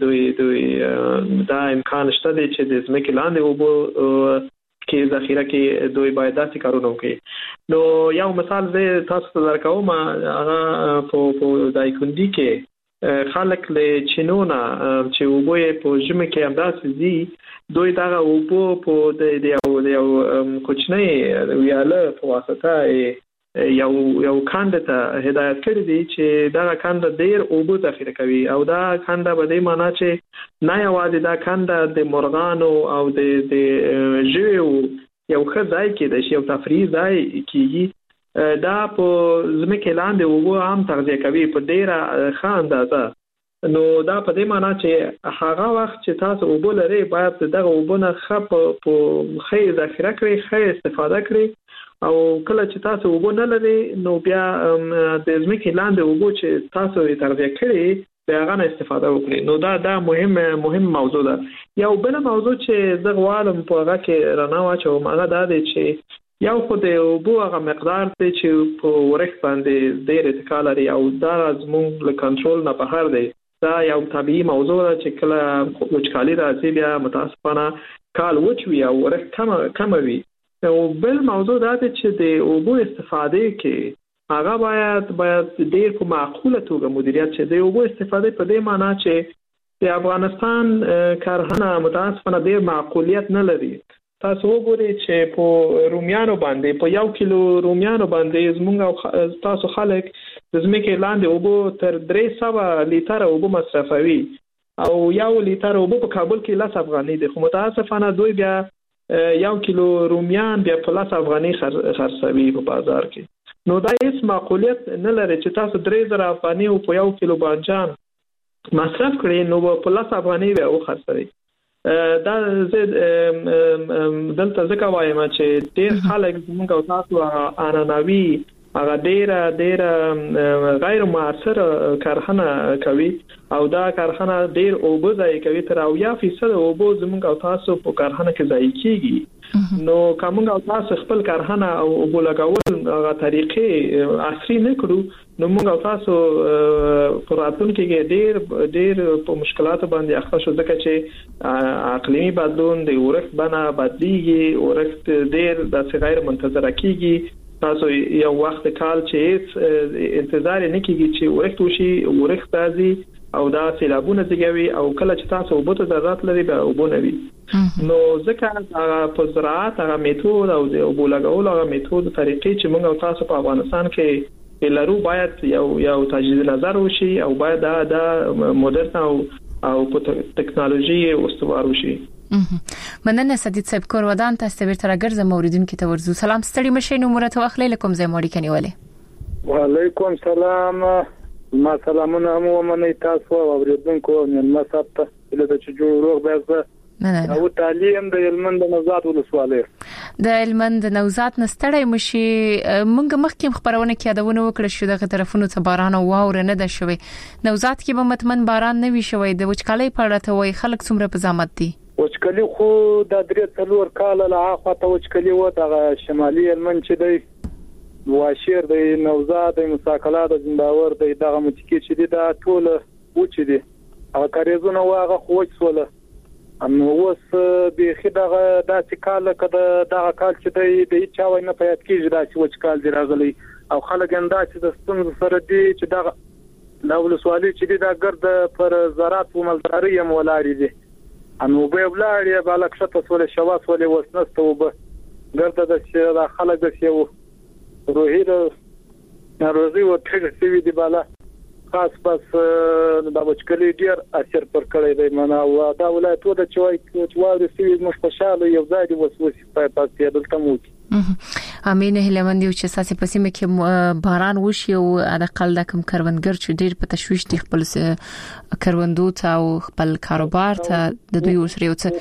دوی دا امکان شته دی چې د ځمکې لاندې اوبه کې ذخیره کې دوی باید داسې کارونه وکړي. نو یو مثال زه تاسو ته درکوم هغه په دایکندي کې خلک له چینونه چې اوبه په ژمي کې همداسې دي دوی دغه اوبه په د یو کوچنی ویاله په واسطه یو کاند ته هدایت کړی دی چې دا کاند ډیر اوبه ذخیره کوي او دا کاند به د معنا چې نه یوازې دا کاند د مرغانو او د ژویو یو ښه ځای کې د یو تفریح ځای کېږي. دا په ځمکې لاندې اوبه هم تغذیه کوي په ډیره ښه اندازه. نو دا په دې معنا چې هغه وخت چې تاسو اوبه لرئ باید دغه اوبه نه ښه په ښه ذخیره کړئ، ښه استفاده کړئ. او کله چې تاسو اوبه نه لرئ نو بیا د ځمکې لاندې اوبه چې تاسو یې تغذیه کړئ بیا هغه نه استفاده وکړئ. نو دا مهم موضوع ده. یو بل موضوع چې زه غواړم په هغه کې رڼا واچوم هغه دا دی چې یو خو د اوبو هغه مقدار دی چې په ورښت باندې ډېر اتکا لري او دا زموږ له کنټرول نه بهر دی. دا یو طبیعي موضوع ده چې کله وچکالي راځي بیا متاسفانه کال وچ وي او ورښت کم وي. او بل موضوع دا دی چې د اوبو استفاده کې هغه باید ډیر په معقوله توګه مدیریت شي. د اوبو استفاده په دې معنی چې د افغانستان کارخانه متاسفانه ډیر معقولیت نه لري. تاسو وګورئ چې په رومیانو باندې په 1 کیلو رومیانو باندې زموږ تاسو خلک د ځمکې لاندې اوبه تر 300 لیټر اوبه مصرفوي او 1 لیټر اوبه په کابل کې 10 افغانۍ دي. خو متاسفانه دوی بیا 1 کیلو رومیان بیا په 10 افغانۍ خرڅوي په بازار کې. نو دا هیڅ معقولیت نه لري چې تاسو 3000 افغانۍ په 1 کیلو بانجان مصرف کړئ نو په 10 افغانۍ به وخرڅوي. دا زه دلته ځکه وایم چې ډېر خلک موږ او تاسو انانوي هغه ډېر غیر مؤثر کارخانه کوي او دا کارخانه ډېر اوبه ضایع کوي. تر 80% اوبه زموږ او تاسو په کارخانه کې ضایع کیږي. نو کومه او تاسو خپل کارخانه او اوبه لګول هغه طریقې عصري نه کړو نو موږ او تاسو په راتلونکي کې ډېر په مشکلاتو باندې اخته شو ځکه چې اقلیمي بدلون د ورښت بنا بدلیږي، ورښت ډېر د غیر منتظره کیږي. تاسو یو وخت کال چې انتظار نه کیږي چې ورښت وشي ورښت راځي او دا سیلابونه زیږوي او کله چې تاسو اوبه ته ضرورت لري به اوبه نه وي. نو ځکه په زراعت هغه میتود او د اوبو لګولو هغه میتود طریقې چې موږ او تاسو په افغانستان کې لرو باید یو تجدید نظر وشي او باید دا مدرن او په ټکنالوژي استوار وشي. مننه سدید صاحب کور ودان تاسو به تر ګرځم اوریدونکو ته ورزو. سلام ستړي مشه نو مرته واخلې لکم زې موري کني ولې. وعلیکم سلام. ما سلامونه مو ومنئ تاسو اوریدونکو نن ما سپته له چې جوړ روغ بس او تعلیم د علمند نزاد ولسواله. د هلمند نوزاد نستړی مشي مونږ مخکې خبرونه کې یادونه وکړه چې دغه طرفونو ته باران او واوره نه ده شوی نوزاد کې به متمن باران نه وي شوی د وچکالۍ په اړه ته وای خلک څومره په زحمت دي وچکالي خو د 3-4 کال له اخواته وچکالي و د شمالي هلمند چې دی واشیر د نوزاد د مساکلا د زنداور د دغه متکی چې دی دا ټول وچ دي هغه کاریزونه واغه خوښ سول نو اوس به خدغه داسې کال کده دغه کال چې د چا وای نه پیات کیږي داسې وچکال دی راغلی او خلک انداسې د ستونزو سره دي چې دغه نو ولسوالي چې دا ګرد پر زراعت او مالداري هم ولاري دي انو به ولاري بالک شته سول شواس ولې وسنسته وب ګرد د خلک د یو روحي ناروزي او ټیګ سوي دی بالا خاص پس د وچکلي ډیر اثر پر کړی دی معنا او دا ولایت د چوي سوي مشخصاله یو ځای دی وسوسه په پاتې دلته مو امین هلمند یو چې ساسي پسیمه کې باران وشي او د قل د کم کروندګر چې ډیر په تشويش دي خپل کروندو ته او خپل کاروبار ته د دوی وسره یو څه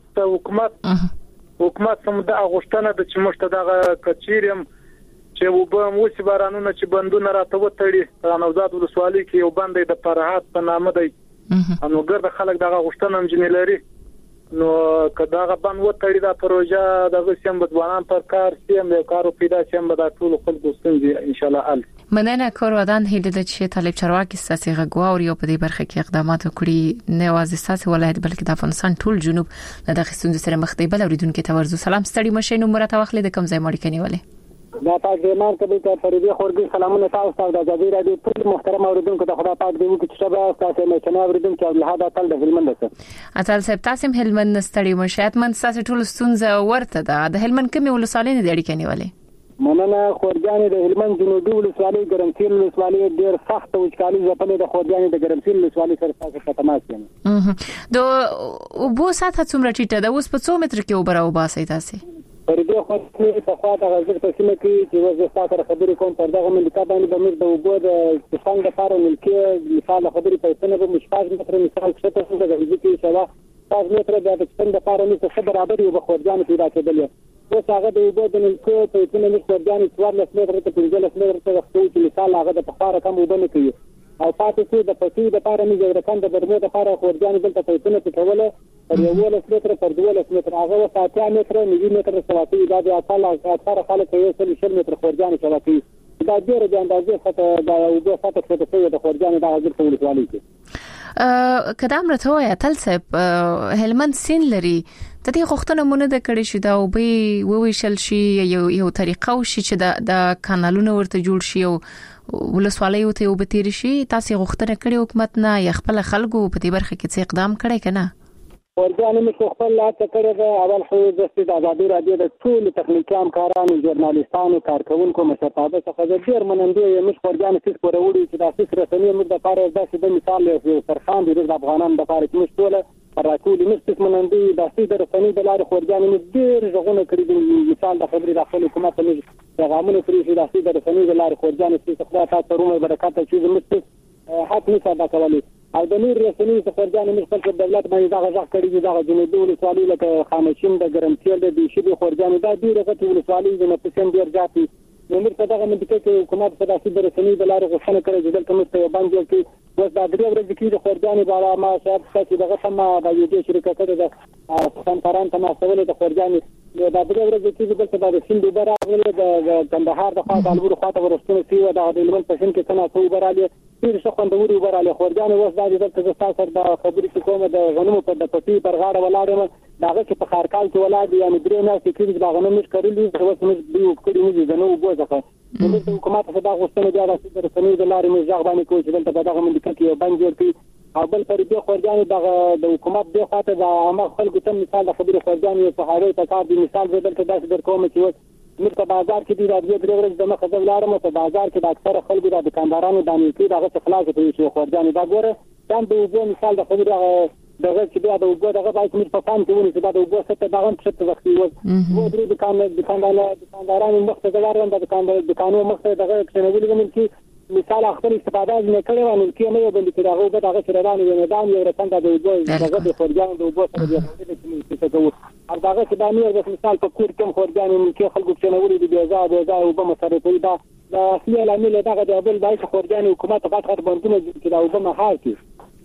حکومت سم د اغوښتنه د چمشته دغه کچیرم چې وبم وسی بارانونه چې بندونه راته وټړي نوزاد ولسوالۍ کې یو بندې د فرحات په نامه دی انو ګرد خلک دغه غوښتنه انجنیری نو کداغه بند وټړي دا پروژه د سیم بدوانان پر کار سیم یو کارو پیدا سیم به د ټول خلکو ستونزې ان شاء الله حل مننه کورودان هیله د چې طالب چرواکي ساسي غواور یو په دې برخه کې اقدامات وکړي نه یوازې ساسي ولایت بلکې د افغانستان ټول جنوب د ستونزې سره مخ دی بل اوریدونکو ته ورزو سلام ستړي مشه نو مرته واخلې د کم ځای مړ کنيولې دا پاک دې مار ته به فريدي خورګي سلامونه تاسو ته د جزیره راډیو ټول محترم اوریدونکو ته خدا پاک دې وکړي چې شبا تاسو نه چنه اوریدونکو له هدا تل د هلمند سره اتل سپ تاسو هلمند نستړي مشات من تاسو ټول ستونزه ورته ده د هلمند کمی ولسوالۍ نه دی اړیکې نیولې مننه خورګانې د هلمند جنوبي ولسوالۍ ګرمسیر ولسوالۍ ډېر سخت وچکالي ځپلې د خورګانې د ګرمسیر ولسوالۍ سره تاسو په تماس کې د وبو ساته څومره ټیټه ده اوس په 100 متر کې وبره وباسي تاسو پر دې خو په خواته غږ په سیمه کې چې وځي تاسو خبرې کوم پر دغه ملي کابل د موږ د وبو د څنګه لپاره ملکي مثال خبرې په څنګه به مشفاز متر مثال څه څه د غږ کې شوا 5 متر د څنګه لپاره نو څه برابر یو بخورجان پیدا کېدل اوس هغه د وبو د ملکي په څنګه مخورجان 14 متر ته 15 متر ته وختو چې مثال هغه د بخاره کم وبنه کوي او پاتې څه د پټي د لپاره نه جوړ کاند د برمو د لپاره خورجان دلته په څنګه پټوله پر یو متر پر 12 متر هغه 7 متر 9 متر سواتی دا د اثر خلک یو 30 متر خورجان سواتی دا ډېر د اندازې څخه دا یو د فاته څه د خورجان د حاضر په ولسوالۍ کې کدام راته وای تل صاحب هلمند سین لري د دې غوښتنه مونږ د کړې شو دا او به وویشل شي یو طریقه او شي چې د کانالونو ورته جوړ شي او ولسوالۍ ته یو به تیر شي تاسو غوښتنه کړې حکومت نه یا خپل خلکو په دې برخه کې څه اقدام کړی کنه ورځانه مې خپل لا تکړه ده اول خو د آزادي رادیو د ټول تخنیکي همکارانو ژورنالیستانو کارکونکو مشرتابه څخه ډېر مننه یم مش ورځانه چې پروړي چې د اساس رسمي موږ د لپاره داسې د مثال یو سرخان د افغانانو لپاره چې مشوله راکول نشته مننه د اساس رسمي د لارې ورځانه ډېر ژغونه کړی د مثال د خبرې د حکومت ته پیغامونه کړی چې د اساس رسمي د لارې ورځانه چې خدای تاسو رومه برکات چې مست حق نشه دا کولای او د نور رسنۍ څخه ځان موږ خپل دولت باندې دا غږ کړی دا جنوبي ولسوالۍ لکه خامشین د ګرمسیل د شیبي خورجان دا ډیره غټي ولسوالۍ د نفسین ډیر ځاتي نو موږ په دغه منطقه کې حکومت په داسې رسنۍ د لارې غوښتنه کړې چې دلته موږ یو باندې کې اوس دا درې ورځې کې د خورجان بالا ما شاید چې دغه سم د یو شرکت د کانفرنس ما سوال د خورجان دا درې ورځې کې دلته د سیند برابر د کندهار د خاص البور خاطر ورستنه سی و د هلمند په شین کې څنګه څو برابر ډیر څه خوندوري وراله خورجان اوس د دې د تاسو د خبرې کومه د غنمو په د پټي پر غاړه ولاړم داغه چې په خارکال کې ولادي یعنی درې نه چې د باغنه مش کړلې اوس موږ دیو کړی موږ د نو بوځه نو د حکومت په دغه غوښتنه د رسنۍ د لارې موږ ځغ باندې کوی چې دلته په دغه منډه کې یو بنځ ورتي او بل پر دې خورجان د حکومت د خاطر د عامه خلکو ته مثال د خبرې خورجان یو په هغه ته کار دی مثال دلته داسې در کوم چې موږ په بازار کې د راځي درې ورځې د مخه د لارم په بازار کې د اکثره خلکو د دکاندارانو د امنیتي دغه خلاص کوي چې خورجان دا ګوره دا د وګړو مثال د خبرې دغه چې دا د وګړو دغه باید موږ په پام کې ونیسو دا د وګړو څخه دغه څه وخت یو درې دکاندارانو مخته د لارم د دکانونو مخته دغه کښنولې کوم چې مثال خپل استفاده نه کړو نو کې مې باندې کړه هغه دغه سره نه میدان یو رسنده د وبو دغه د خورجان د وبو سره دی چې څه کوي هغه چې د امیر د مثال په کور کې خورجان نو کې خلکو چې نوري دی بيزا او په مصرفي دا د خپل عامل دغه د بل بای خورجان حکومت غټ بندونه چې دا وبو مخال کی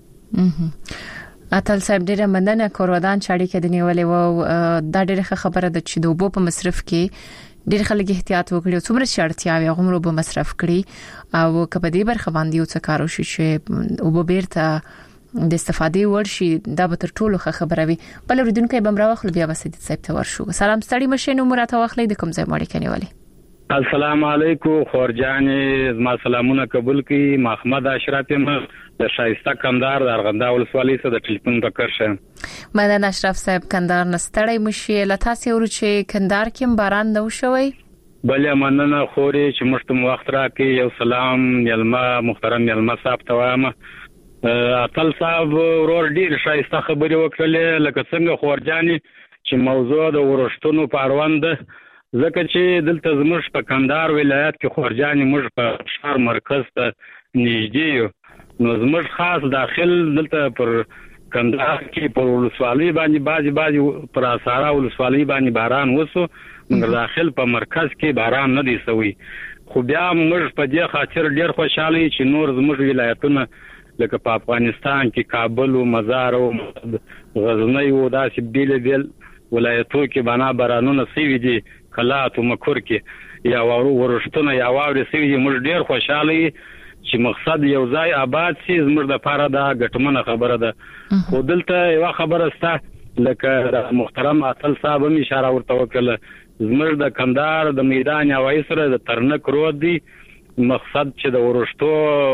اتل صاحب ډیره مننه کورودان چاړي کې د نیولې و دا ډیره خبره ده چې د وبو په مصرف کې ډیر خلک احتیاط وکړي څومره شرطیاوي غومره به مصرف کړي او کبدي برخه باندې یو څه کارو شي چې وبو بیرته د استفادې ورشي دا به تر ټولو خبره وي بل ورودونکو به مراوخل بیا وسید صاحب ته ورشو سلام ستړي مشینو مراته واخلې د کوم ځای مړی کنيولې السلام علیکم خورجان زما سلامونه قبول کړي محمد اشرف د شایسته کندهار د ارغنداو ولسوالۍ څخه د ټلیفون ټکر شه مدن اشرف صاحب کندهار نستړی مشي لته سیور چې کندهار کې باران نو شوی بلې مننه خوري چې مشتم وخت راکې یو سلام یلما محترم یلما صاحب ته وایم اتل صاحب ورور ډیر شایسته خبرې وکړلې لکه څنګه خورجان چې موضوع د ورشتونو په اړوند ځکه چې دلته زموږ په کندهار ولایت کې خورجان موږ په شهر مرکز ته نږدې یو نو زموږ خاص داخل دلته پر کندهار کې په ولسوالۍ باندې بعضي پر اساره ولسوالۍ باندې باران وسو موږ داخل په مرکز کې باران نه دی سوی خو بیا موږ په دې خاطر ډیر خوشاله چې نور زموږ ولایتونه لکه په افغانستان کې کابل او مزار او غزنی او داسې بیل ولایتو کې بنا بارانونه سوي دي کلات او مکور کې یا ورشتونه یا واوري سوي دي موږ ډیر خوشاله چې مقصد یو ځای آباد سي زموږ د پاره دا ګټمنه خبره ده خو دلته یو خبره سته لکه محترم اتل صاحب هم اشاره ورته وکړه زموږ د کندهار د میدان هوایي سره د ترنک رود دی مقصد چې د ورشتو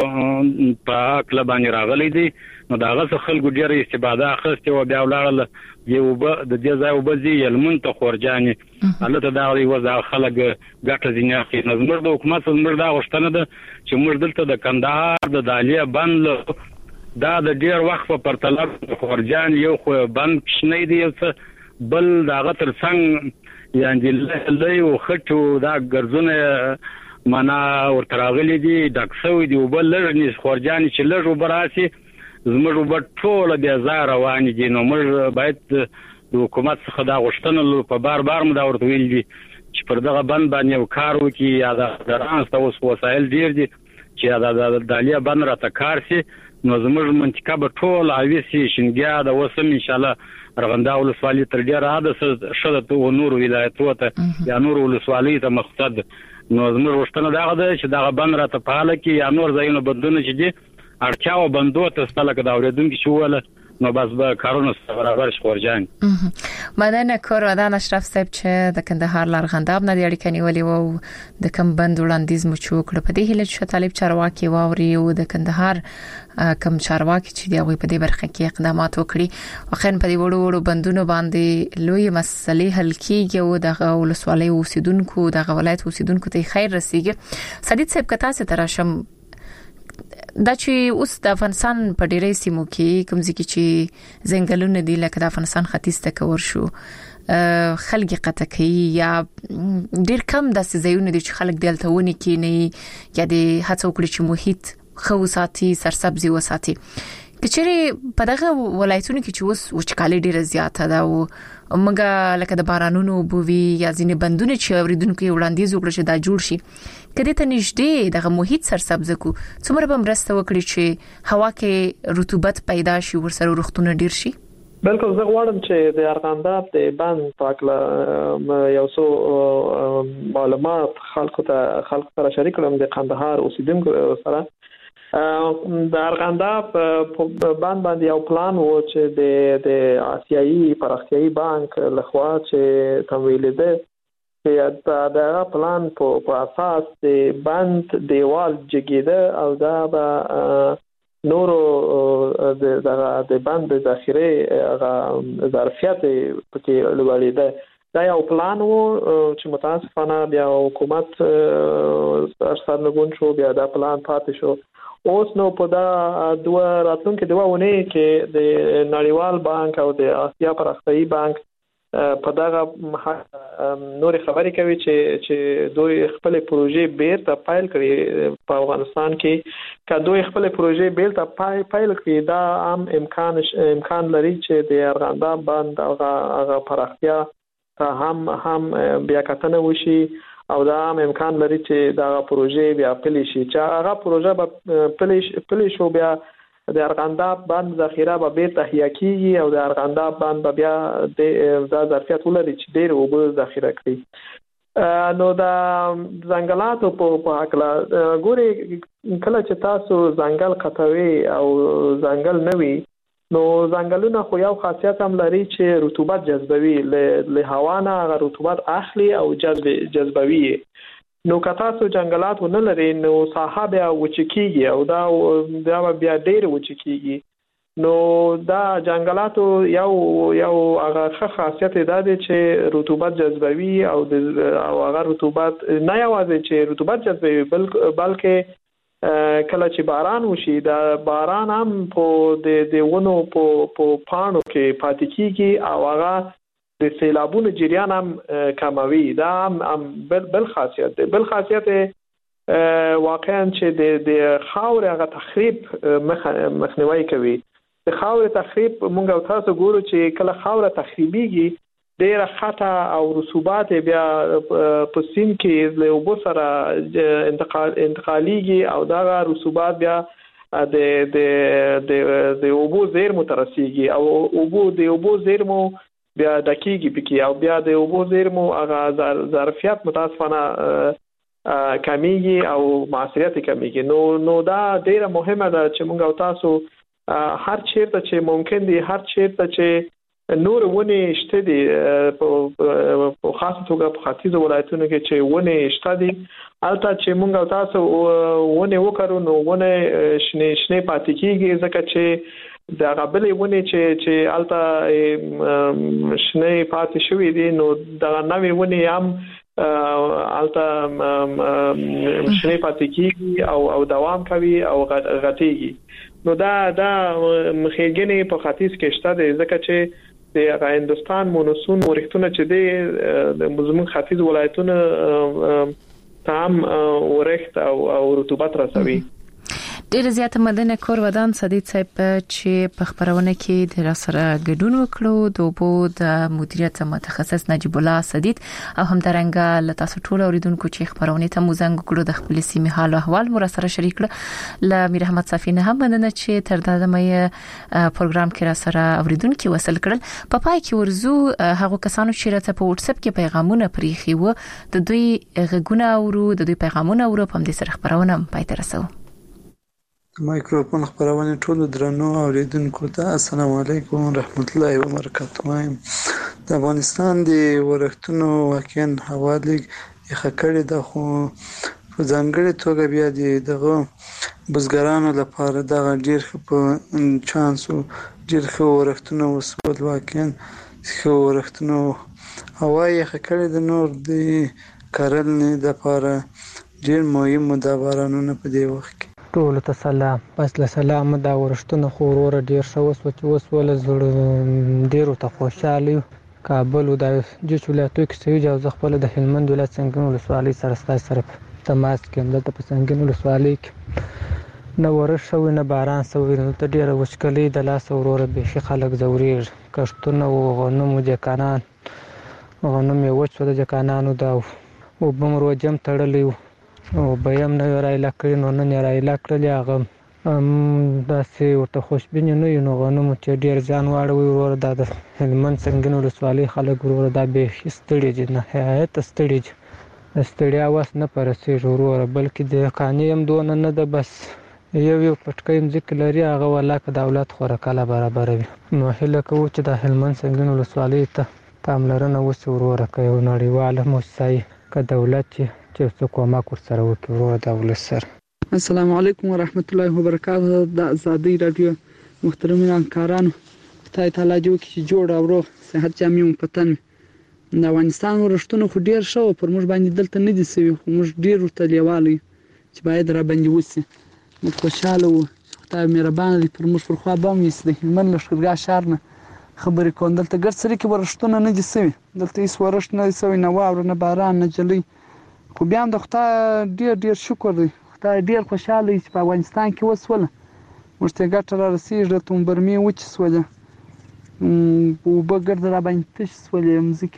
په کله باندې راغلي دي نو دا غوښه خلکو ډیر استفاده اخیسته او بیا ولاړل یو د دې ځای وبزي یلمن ته خورجاني البته دا یو ځای خلک ګټه دي نه خې نظم د حکومت زموږ دا غوښتنه ده چې موږ دلته د کندهار د دالیه بند دا د ډیر وخت په پرتله خورجان یو خو بند شنه دی یو څه بل دا غتر څنګه یعنی له یو خټو دا ګرځونه معنا ورتراغلي دي ډاکسوي دی وبل لږ خورجان چې لږ وبراسي زموږ وبټ ټول بیا زار روان دي نو موږ باید د حکومت څخه دا غوښتنه په بار مدا ورته ویل دي چې پر دغه بند باندې یو کار وکړي یا د درانس اوس وسایل ډیر دي چې د دالیه بند راته کار شي نو زموږ منطقه به ټول اویسي شنګیا د وسم ان شاء الله ارغنداو ولسوالۍ تر ډیر عادت شته او نور ولایتو ته یا نور ولسوالۍ ته مقصد نو زموږ غوښتنه دا ده چې دغه بند راته پاله کې یا نور ځایونه بندونه چې دي اړتیاو بندو ته ستله کدا اوریدونکو چې وله نو بس به کارونه برابر شورجان مدن کورودان اشرف صاحب چې د کندهار لارغنداب نه دی اړیکه نیولې وو د کم بند وړاندیز مو چوکړه په دې هله چې طالب چارواکي واوري او د کندهار کم چارواکي چې دی په دې برخه کې اقدامات وکړي واخین په دې وړو بندونو باندې لوی مسلې حل کیږي او د ولسوالۍ اوسیدونکو د ولایت اوسیدونکو ته خیر رسیږي سدید صاحب کتا څه تراشم دا چې اوس د افغانستان په ډیری سیمو کې کوم ځکه چې زنګلونه دي لکه د افغانستان ختیځ ته کور شو خلک قطع کوي یا ډیر کم د سيزونه دي چې خلک دلته ونی کې نه یا د هڅو کړی چې محیط خو ساتي سرسبزي وساتي کچېره په دغه ولایتونو کې چې اوس وچکالي ډیره زیاته ده او موږ لکه د بارانونو بووي یا ځینې بندونه چې اوریدونکو وړاندیز وکړي چې دا جوړ شي کله ته نږدې دغه محیط سرسبز کو څومره به مرسته وکړي چې هوا کې رطوبت پیدا شي ورسره روغتونه ډیر شي بالکل زه غواړم چې د ارغنداب د بند پاکله یو څو معلومات خلکو سره شریک کړم د کندهار اوسیدونکو سره د ارغنداب په بند باندې یو پلان وو چې د آسیایي پراختیایي بانک لخوا چې تمویل ده چې دا پلان په اساس د بند دیوال جګیده او دا به نورو د بند ذخیره ظرفیت پکې لوړېده دا یو پلان وو چې متاسفانه بیا حکومت سرنگون شو بیا دا پلان پاتې شو اوس نو په دا راتلونکو 2 ونه کې د نړیوال بانک او د آسیا پراختیایي بانک په دغه نور خبرې کوي چې دوی خپل پروژې بیرته فایل کړي په افغانستان کې که دوی خپل پروژې بیرته فایل کړي دا عام امکان لري چې د ارغنداب بند هغه پراختیا ته هم بیا کتنه وشي او دا هم امکان لري چې دا پروژې بیا پلي شي چې هغه پروژه به پلي شو بیا د ارغنداب بند ذخیره به بیرته احیا کیږي او د ارغنداب بند به بیا د ظرفیت ولري چې ډېر اوبه ذخیره کړي نو دا ځنګلاتو په حقله ګوري کله چې تاسو ځنګل قطوي او ځنګل نوي نو ځنګلونه خو یو خاصیت هم لري چې رطوبت جذبوي له هوا نه هغه رطوبت اخلي او جذبوي نو که تاسو جنگلات ونه لرئ نو ساحه بیا وچکیږي او دا بیا ډېر وچکیږي نو دا جنگلاتو یو هغه خاصیت دا دی چې رطوبت جذبوي او هغه رطوبت نه یوازې چې رطوبت جذبوي بلکې کله چې باران وشي دا باران هم په د ونو په پاڼو کې پاتې کیږي او هغه د سیلابونو جریان هم کموي دا هم بل خاصیت دی بل خاصیت واقعا چې د خاور هغه تخریب مخنیوي کوي د خاور تخریب مونږ او تاسو ګورو چې کله خاور تخریبيږي ډېر خطا او رسوبات بیا په سین کې له اوبو سره انتقاليږي او دا رسوبات بیا د اوبو زیرمو ترسيږي او د اوبو زیرمو بیا دقیقی پکې او بیا د اوبو زیرمو هغه ظرفیت متاسفانه کمیږي او معصیت کمیږي نو دا ډیره مهمه ده چې موږ او تاسو هر چیرته چې ممکن دي هر چیرته چې نور ونی شته دي په خاصه توګه په ختیځ ولایتونو کې چې ونی شته دي البته چې موږ او تاسو ونی وکړو نو ونی شنه پاتې کیږي ځکه چې دا غبلې ونی چې البته شنه پاتې شوې دي نو دا نوې ونی هم البته شنه پاتې کیږي او دوام کوي او غټيږي نو دا مخېګنې په ختیځ کې شته دي ځکه چې د هندستان مونسون ورښتونه چې د زموږ ختیځ ولایتونو تام ورښت او رطوبت رسوي ډیر زیات مدنه کور ودان سدید صاحب چې په خبرونه کې د راسره ګډون وکړو د بو د مدیریت متخصص نجیب الله سدید او هم درنګ ل تاسو ټول اوریدونکو چې خبرونه ته موزنګ کړو د خپل سیمه حال او احوال مو سره شریک کړ ل میر احمد صفی نه هم مننه چې تر دا مې پروګرام کې راسره اوریدونکو وصل کړل په پای کې ورزو هغه کسانو چې راته په واتس اپ کې پیغامونه پریخي وو د دوی غږونه اورو د دوی پیغامونه اورو په دې سره خبرونه پای ته رسو مایکروفون خبرونه ټول درنو اوریدونکو ته السلام علیکم ورحمت الله وبرکاته د افغانستان د ورښتونو واقعا حواله خکړې د خو په ځانګړي توګه بیا دغه بزګرانو لپاره د ډیر په چانسو ډیر خو ورښتونو وسول واقعا خو ورښتونو هواي خکړې د نور د کارلنې د لپاره ډیر مهم د بارانونو په دی وخت ټول ته سلام پس له سلام دا ورښتونه خو ورور ډیر شو وسول زړه ډیرو ته خوشاله کابل او د ولایتو کې سوي جو خپل د هلمند ولایت څنګه ولسوالۍ سره تماس کې د پسنګن ولسوالۍ کې نو ورښو نه باران سوي نو ته ډیر وشکلې د لاس ورور به شي خلک زوریر کښتونه او غنمو جکانان غنم یو وچ د جکانانو دا او بمرو جم تړلې او بیم نه راي لکړي نو نه راي لکړي هغه دا سي ورته خوشبين نه یو غنمو چې ډیر ځان واړوي ورور د هلمند څنګه ولسوالۍ خلک ورور دا به استړي نه حیات استړیا واس نه پرسي ورور بلکې د قانون دون نه د بس یو پټکې ځکه لري هغه ولاک دولت خورکاله برابروي نو هله کو چې د هلمند څنګه ولسوالۍ ته پاملرنه وسو ورور کوي نړیواله موسسه ک دولت چې څوک کومک ورسره وکړي ورور د ولس سره السلام علیکم ورحمت الله وبرکاته د ازادي رادیو محترمین همکارانو خدای تعالی دې وکړي چې جوړ او روغ صحت جامع پتن د افغانستان ورښتونه خو ډیر شو پر موږ باندې دلته نه دي سوي خو موږ ډیر ورته لیوالي چې باید را باندې وسی موږ خوشاله وو خدای مهربان دی پر موږ پر خوا بام یې د هلمند لښکرګاه شهر نه خبرې کوم. دلته ګرد سره کې ورښتونه نه دي سوي، دلته هیڅ ورښت نه دی سوی، نه واوره نه باران نه جلۍ. خو بیا هم د خدای ډېر شکر دی، خدای ډېر خوشحاله دی چې په افغانستان کې وسوله موږ ته ګټه را رسېږي. د تومبرمې وچې سولې، اوبه ګرد را باندې تش سولې، مځکې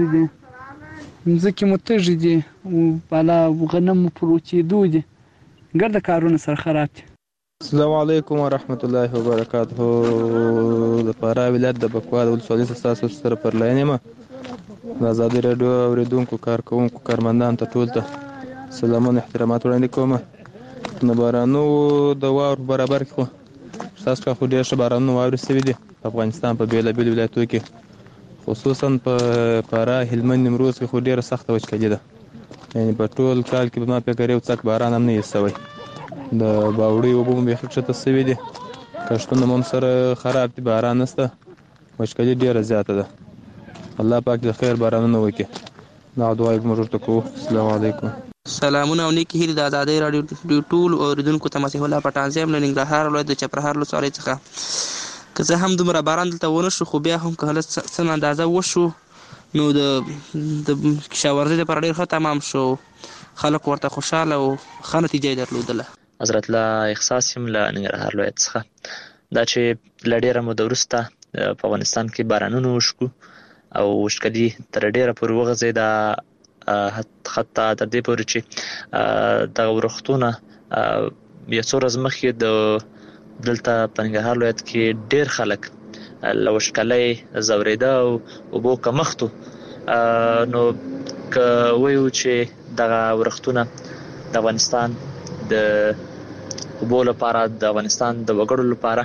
مو تږي دي، بالا غنم مو پر وچېدو دي، ګرد کارونه سره خراب دي. السلام علیکم ورحمت الله وبرکاته. د فراه ولایت د بکواه د ولسوالۍ تاسو سره پر لاین یم. د ازادي راډیو اوریدونکو کارکوونکو کارمندان ته ټول ته سلامونه احترامات وړاندې کوم. د بارانو د واورو برابر کې خو تاسو خو ډېر ښه بارانونه واورې سوي دي په افغانستان په بېلابېلو ولایتونو کې، خصوصا په فراه، هلمند، نیمروز کې خو ډېره سخته وچکالي ده. یعنې په ټول کال کې به ما فکر یو څک باران هم نه وي سوی. د باوړۍ اوبه مو بیخي ښکته سوي دي، کښتونه مو هم سره خراب دي، باران نشته، وچکالي ډېره زیاته ده. الله پاک د خیر بارانونه وکړي. دا دعا موږ ورته کوو. السلام علیکم. سلامونه او نیکې هیلې د ازادۍ راډیو ټول اوریدونکو ته. مسیح الله پټان زیم له ننګرهار ولایت د چپرهار ولسوالۍ څخه. که څه هم دومره باران دلته ونه شو، خو بیا هم که هله څه اندازه وشو نو د کشاورزۍ لپاره ډېر ښه تمام شو، خلک ورته خوشحاله او ښه نتیجه یې درلودله. حضرت الله احساس یم له ننګرهار ولایت څخه. دا چې له ډېره موده وروسته په افغانستان کې بارانونه وشکو او وچکالي تر ډېره پورې وغځېده، حتی تر دې پورې چې دغه ورښتونه یو څو ورځې مخکې دلته په ننګرهار ولایت کې ډېر خلک له وچکالۍ ځورېده او اوبو کمښت و. نو که وایو چې دغه ورښتونه د افغانستان د اوبو لپاره، د افغانستان د وګړو لپاره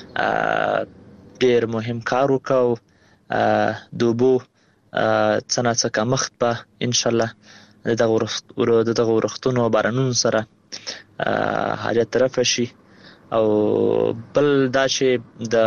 ډېر مهم کار وکړو، د اوبو څه نه څه کمښت به انشاءالله د دغه ورښتونو او بارانونو سره حاجت رفع شي. او بل دا چې د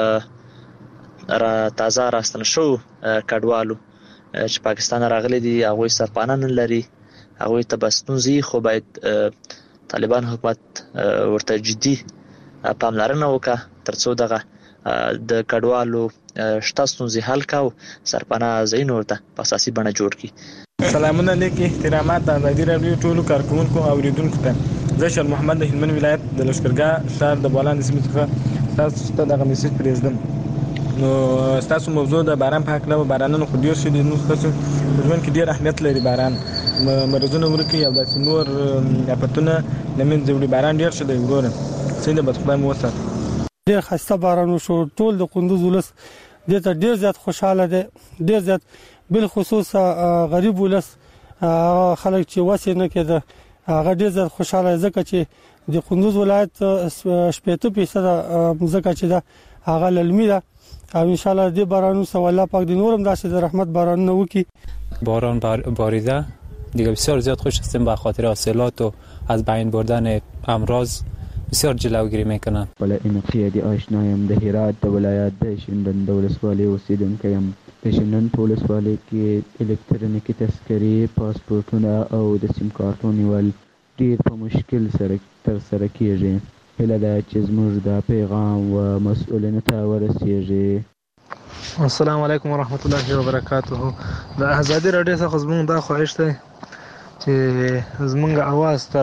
تازه راستنه شو کډوالو چې پاکستان راغلي دي، هغوی سرپناه نه لري، هغوی ته به ستونزې، خو باید طالبان حکومت ورته جدي پاملرنه وکړه تر څو دغه د کډوالو شته ستونزې حل کړو، سرپناه ځایونه ورته په اساسي بڼه جوړ کړي. سلامونه، نیک احترامات د ازادي راډیو ټولو کارکوونکو او اوریدونکو ته. زه شیر محمد د هلمند ولایت د لښکرګاه ښار د بولان د سیمې څخه تاسو ته دغه میسج پرېږدم. نو ستاسو موضوع د باران په هکله، بارانونه خو ډېر شوي دي، نو ستاسو په ژوند کې ډېر اهمیت لري باران، مرضونه ورکوي او داسې نور افتونه له منځه وړي. باران ډېر ښه دی وروره، صحیح ده، بد خدای مو وساتي. ډېر ښایسته باران وشو، ټول د کندوز ولس دې ته ډېر زیات خوشحاله دی، ډېر زیات، بالخصوص غریب ولس، خلک چې وسې نه کېده هغه ډېر زیات خوشحاله، ځکه چې د کندوز ولایت 80% ځکه چې دا هغه للمي ده او ان شاء الله دې بارانو سره الله پاک دې نورم داسې د رحمت بارانونه وکړي. باران باریده دیگه بسیار زیاد خوش هستیم به خاطر حاصلات و از بین بردن امراض بسیار جلوگیری میکنن. ولی این قیادی آشنایم د هرات د ولایت د شینډن د ولسوالۍ اوسیدونکی یم. د شینډن په ولسوالۍ کې الکترونیکي تذکرې، پاسپورټونه او د سیم کارتونو نیول ډېر په مشکل سره ترسره کیږي. هیله ده چې زموږ دا پیغام و مسؤلینو ته ورسیږي. السلام علیکم ورحمت الله وبرکاته. د ازادي راډیو څخه زموږ دا خواهش دی چې زموږ اواز تر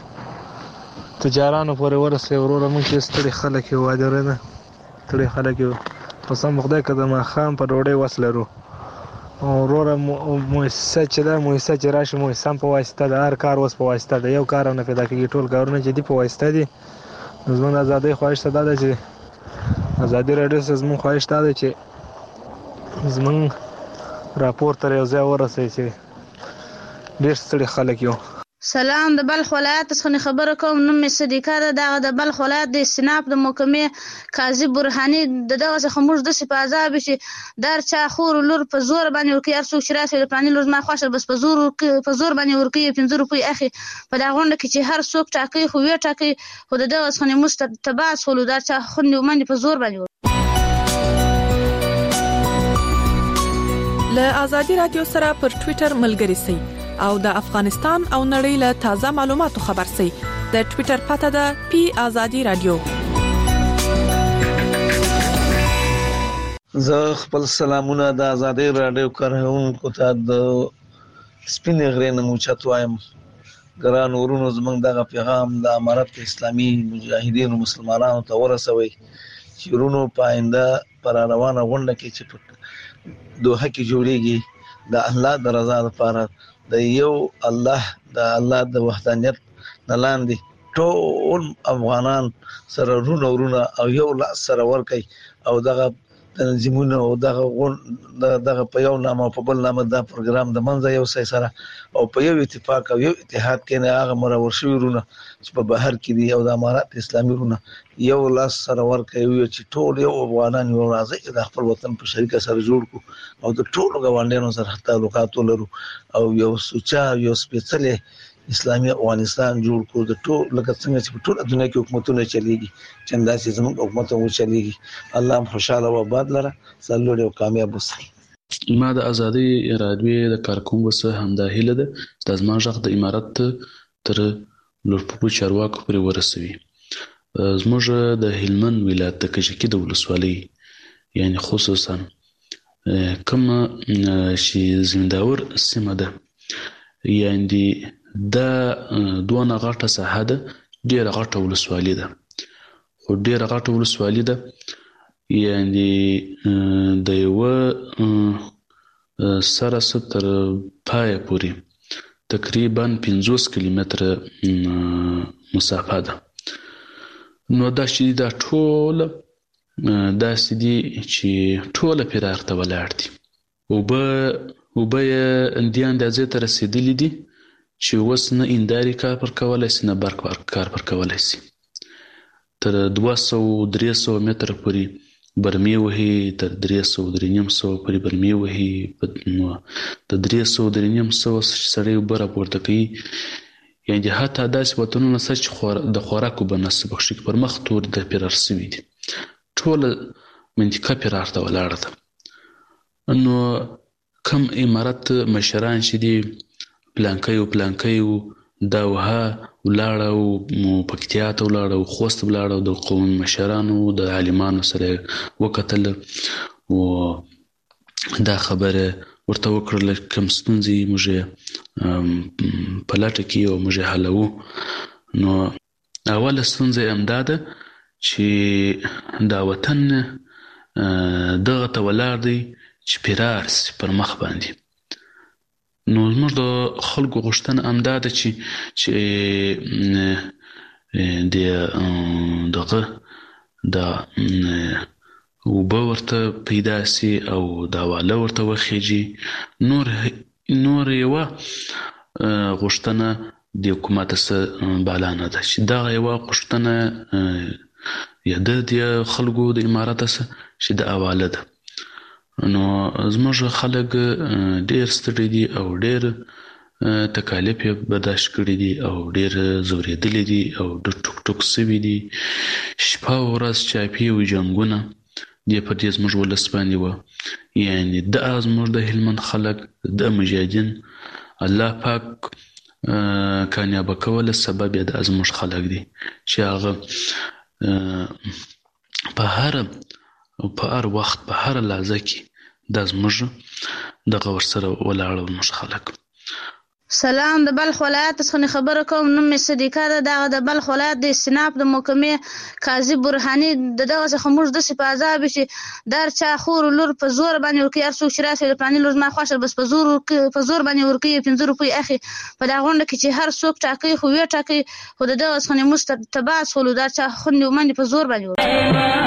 تجارانو پورې ورسوي. وروره موږ چې ستړي خلک یو، وادره نه ستړي خلک یو، قسم خدای که د ماښام په ډوډۍ وس لرو. وروره مؤسسه چې ده، مؤسسه چې راشي، مؤسسه هم په واسطه ده، هر کار اوس په واسطه ده، یو کار هم نه پیدا کېږي، ټول کارونه جدي په واسطه دي. نو زموږ د ازادۍ خواهش ته دا ده چې ازادي راډیو څخه زموږ خواهش دا ده چې زموږ راپور تر یو ځای ورسوي چې ډېر ستړي خلک یو. سلام، د بلخ ولایت څخه خبره کوم. نوم مې صدیقه ده. دغه د بلخ ولایت د استناف د محکمې قاضي برهاني دغه څخه موږ داسې په عذاب چې در چا خور لور په زور باندې ورکوي، هر څوک چې راسي د پلاني لور ما خوښه بس په زور باندې ورکوي 15 روپۍ اخي په دا غونډه کې چې هر څوک ټاکي خو وی ټاکي، خو دغه څخه موږ تباس ولو در چا خوندې ومني په زور باندې. له ازادي رادیو سره پر ټوئیټر ملګري سئ او د افغانستان او نړۍ له تازه معلوماتو خبر سئ. د ټوئیټر پته ده پی آزادي رادیو. زه خپل سلامونه د آزادۍ راډیو کارونکو ته د سپینې غرې نه موچت وایم. ګران ورونو، زموږ دغه پیغام د امارت اسلامي مجاهدینو مسلمانانو ته ورسوئ چې ورونو په آینده پر روانه غونډه کې چې په دوحه کې جوړیږي د الله د رضا لپاره د یو الله د وحدانیت نه لاندې ټول افغانان سره ورونه او یو لاس سره ورکي او دغه تنظیمونه او دغه په یو نامه او په بل نامه دا پروګرام د منځه یو ځای سره او په یو اتفاق او یو اتحاد کې نه هغه مرور شوي ورونه چې په بهر کې دي او د امارات اسلامي ورونه یو لاس سره ورکوي چې ټول یو افغانان یو راځي چې د خپل وطن په شریکه سره جوړ کړو او د ټولو ګاونډیانو سره تعلقات ولرو او یو سوچا یو سپیڅلې اسلامي افغانستان جوړ کړو. د ټول لکه څنګه چې په ټول دنیا کې حکومتونه چلیږي چې انداسې زموږ حکومت هم چلیږي. الله هم خوشاله او آباد لره سرلوړي او کامیاب اوسئ. ما د ازادۍ راډیو د کارکونکو څخه همدا هیله ده چې د زما غږ د امارت تر لوړپوړو چارواکو پورې ورسوي. زموږ د هلمند ولایت د کجکي د ولسوالۍ یعنی خصوصا کوم چې زمینداور سیمه ده یعنی دا دونه غټه ساحه ده، ډیره غټه ولسوالي ده، خو ډیره غټه ولسوالي ده یعنی د یو سره تر پای پورې تقریبا 50 کیلومتره مسافه ده. نو دا چې دا ټول داسې دي چې ټوله پرې ارته ولاړ دي. اوبه یې اندیان د ځای ته رسېدلي دي چې اوس نه اینداري کار پر کولی شي نه برق کار پر کولی شي. تر 200-300 متره پورې برمې وهي، تر 300-350 پورې برمې وهي. نو د 300-350 سړی اوبه راپورته کوي. یعنې حتی داسې وطنونه شته چې د خوراک اوبه نشته پکښې کې پر مخ تورې د پرار شوي دي. ټوله منطقه پرار ته ولاړه ده. نو کم امارت مشران چې دي پلانکیو دا وها ولاړه او پکتیا ته ولاړه او خوست ولاړه او د قومي مشرانو د عالمانو سره وکتل او دا خبره ورته وکړل کوم ستونزې موږ په لټه کې او موږ حلوو. نو اوله ستونزه همدا ده چې دا وطن دغه ته ولاړ دی چې پرار سي پر مخ باندې. نو زموږ د خلکو غوښتنه همدا ده چې دغه د اوبه ورته پیدا سي او دا واله ورته وخیږي. نور یوه غوښتنه د حکومت څخه بالا نه ده چې دغه یوه غوښتنه یا د خلکو د امارت څخه چې د اواله ده. نو زموږ خلک ډیر ستړي دي او ډیر تکالیف یې برداشت کړي دي او ډیر زورېدلي دي او ډیر ټوک ټوک سوي دي. شپه او ورځ چاپي او جنګونه دې په دې زموږ ولس باندې وه. یعنې دا زموږ د هلمند خلک د مجاهدین الله پاک کامیابه کولو سبب یې دا زموږ خلک دي چې هغه په هر وخت په هر لحظه کې دا زموږ دغه ورسره ولاړ زموږ خلک. سلام، د بلخ ولایت څخه خبره کوم. نوم مې صدیقه ده. دغه د بلخ ولایت د استناف د محکمې قاضي برهاني دغه څخه موږ داسې په عذاب چې در چا خور لور په زور باندې ورکوي. هر څوک چې راسي د پلاني لور زما خوښه بس په زور باندې ورکوي. 15 روپۍ اخلي په دغه غونډه کې چې هر څوک ټاکي خو ویې ټاکي خو د دغه څخه موږ تبعث ولو در چا خوندې ومنې په زور باندې ورکوي.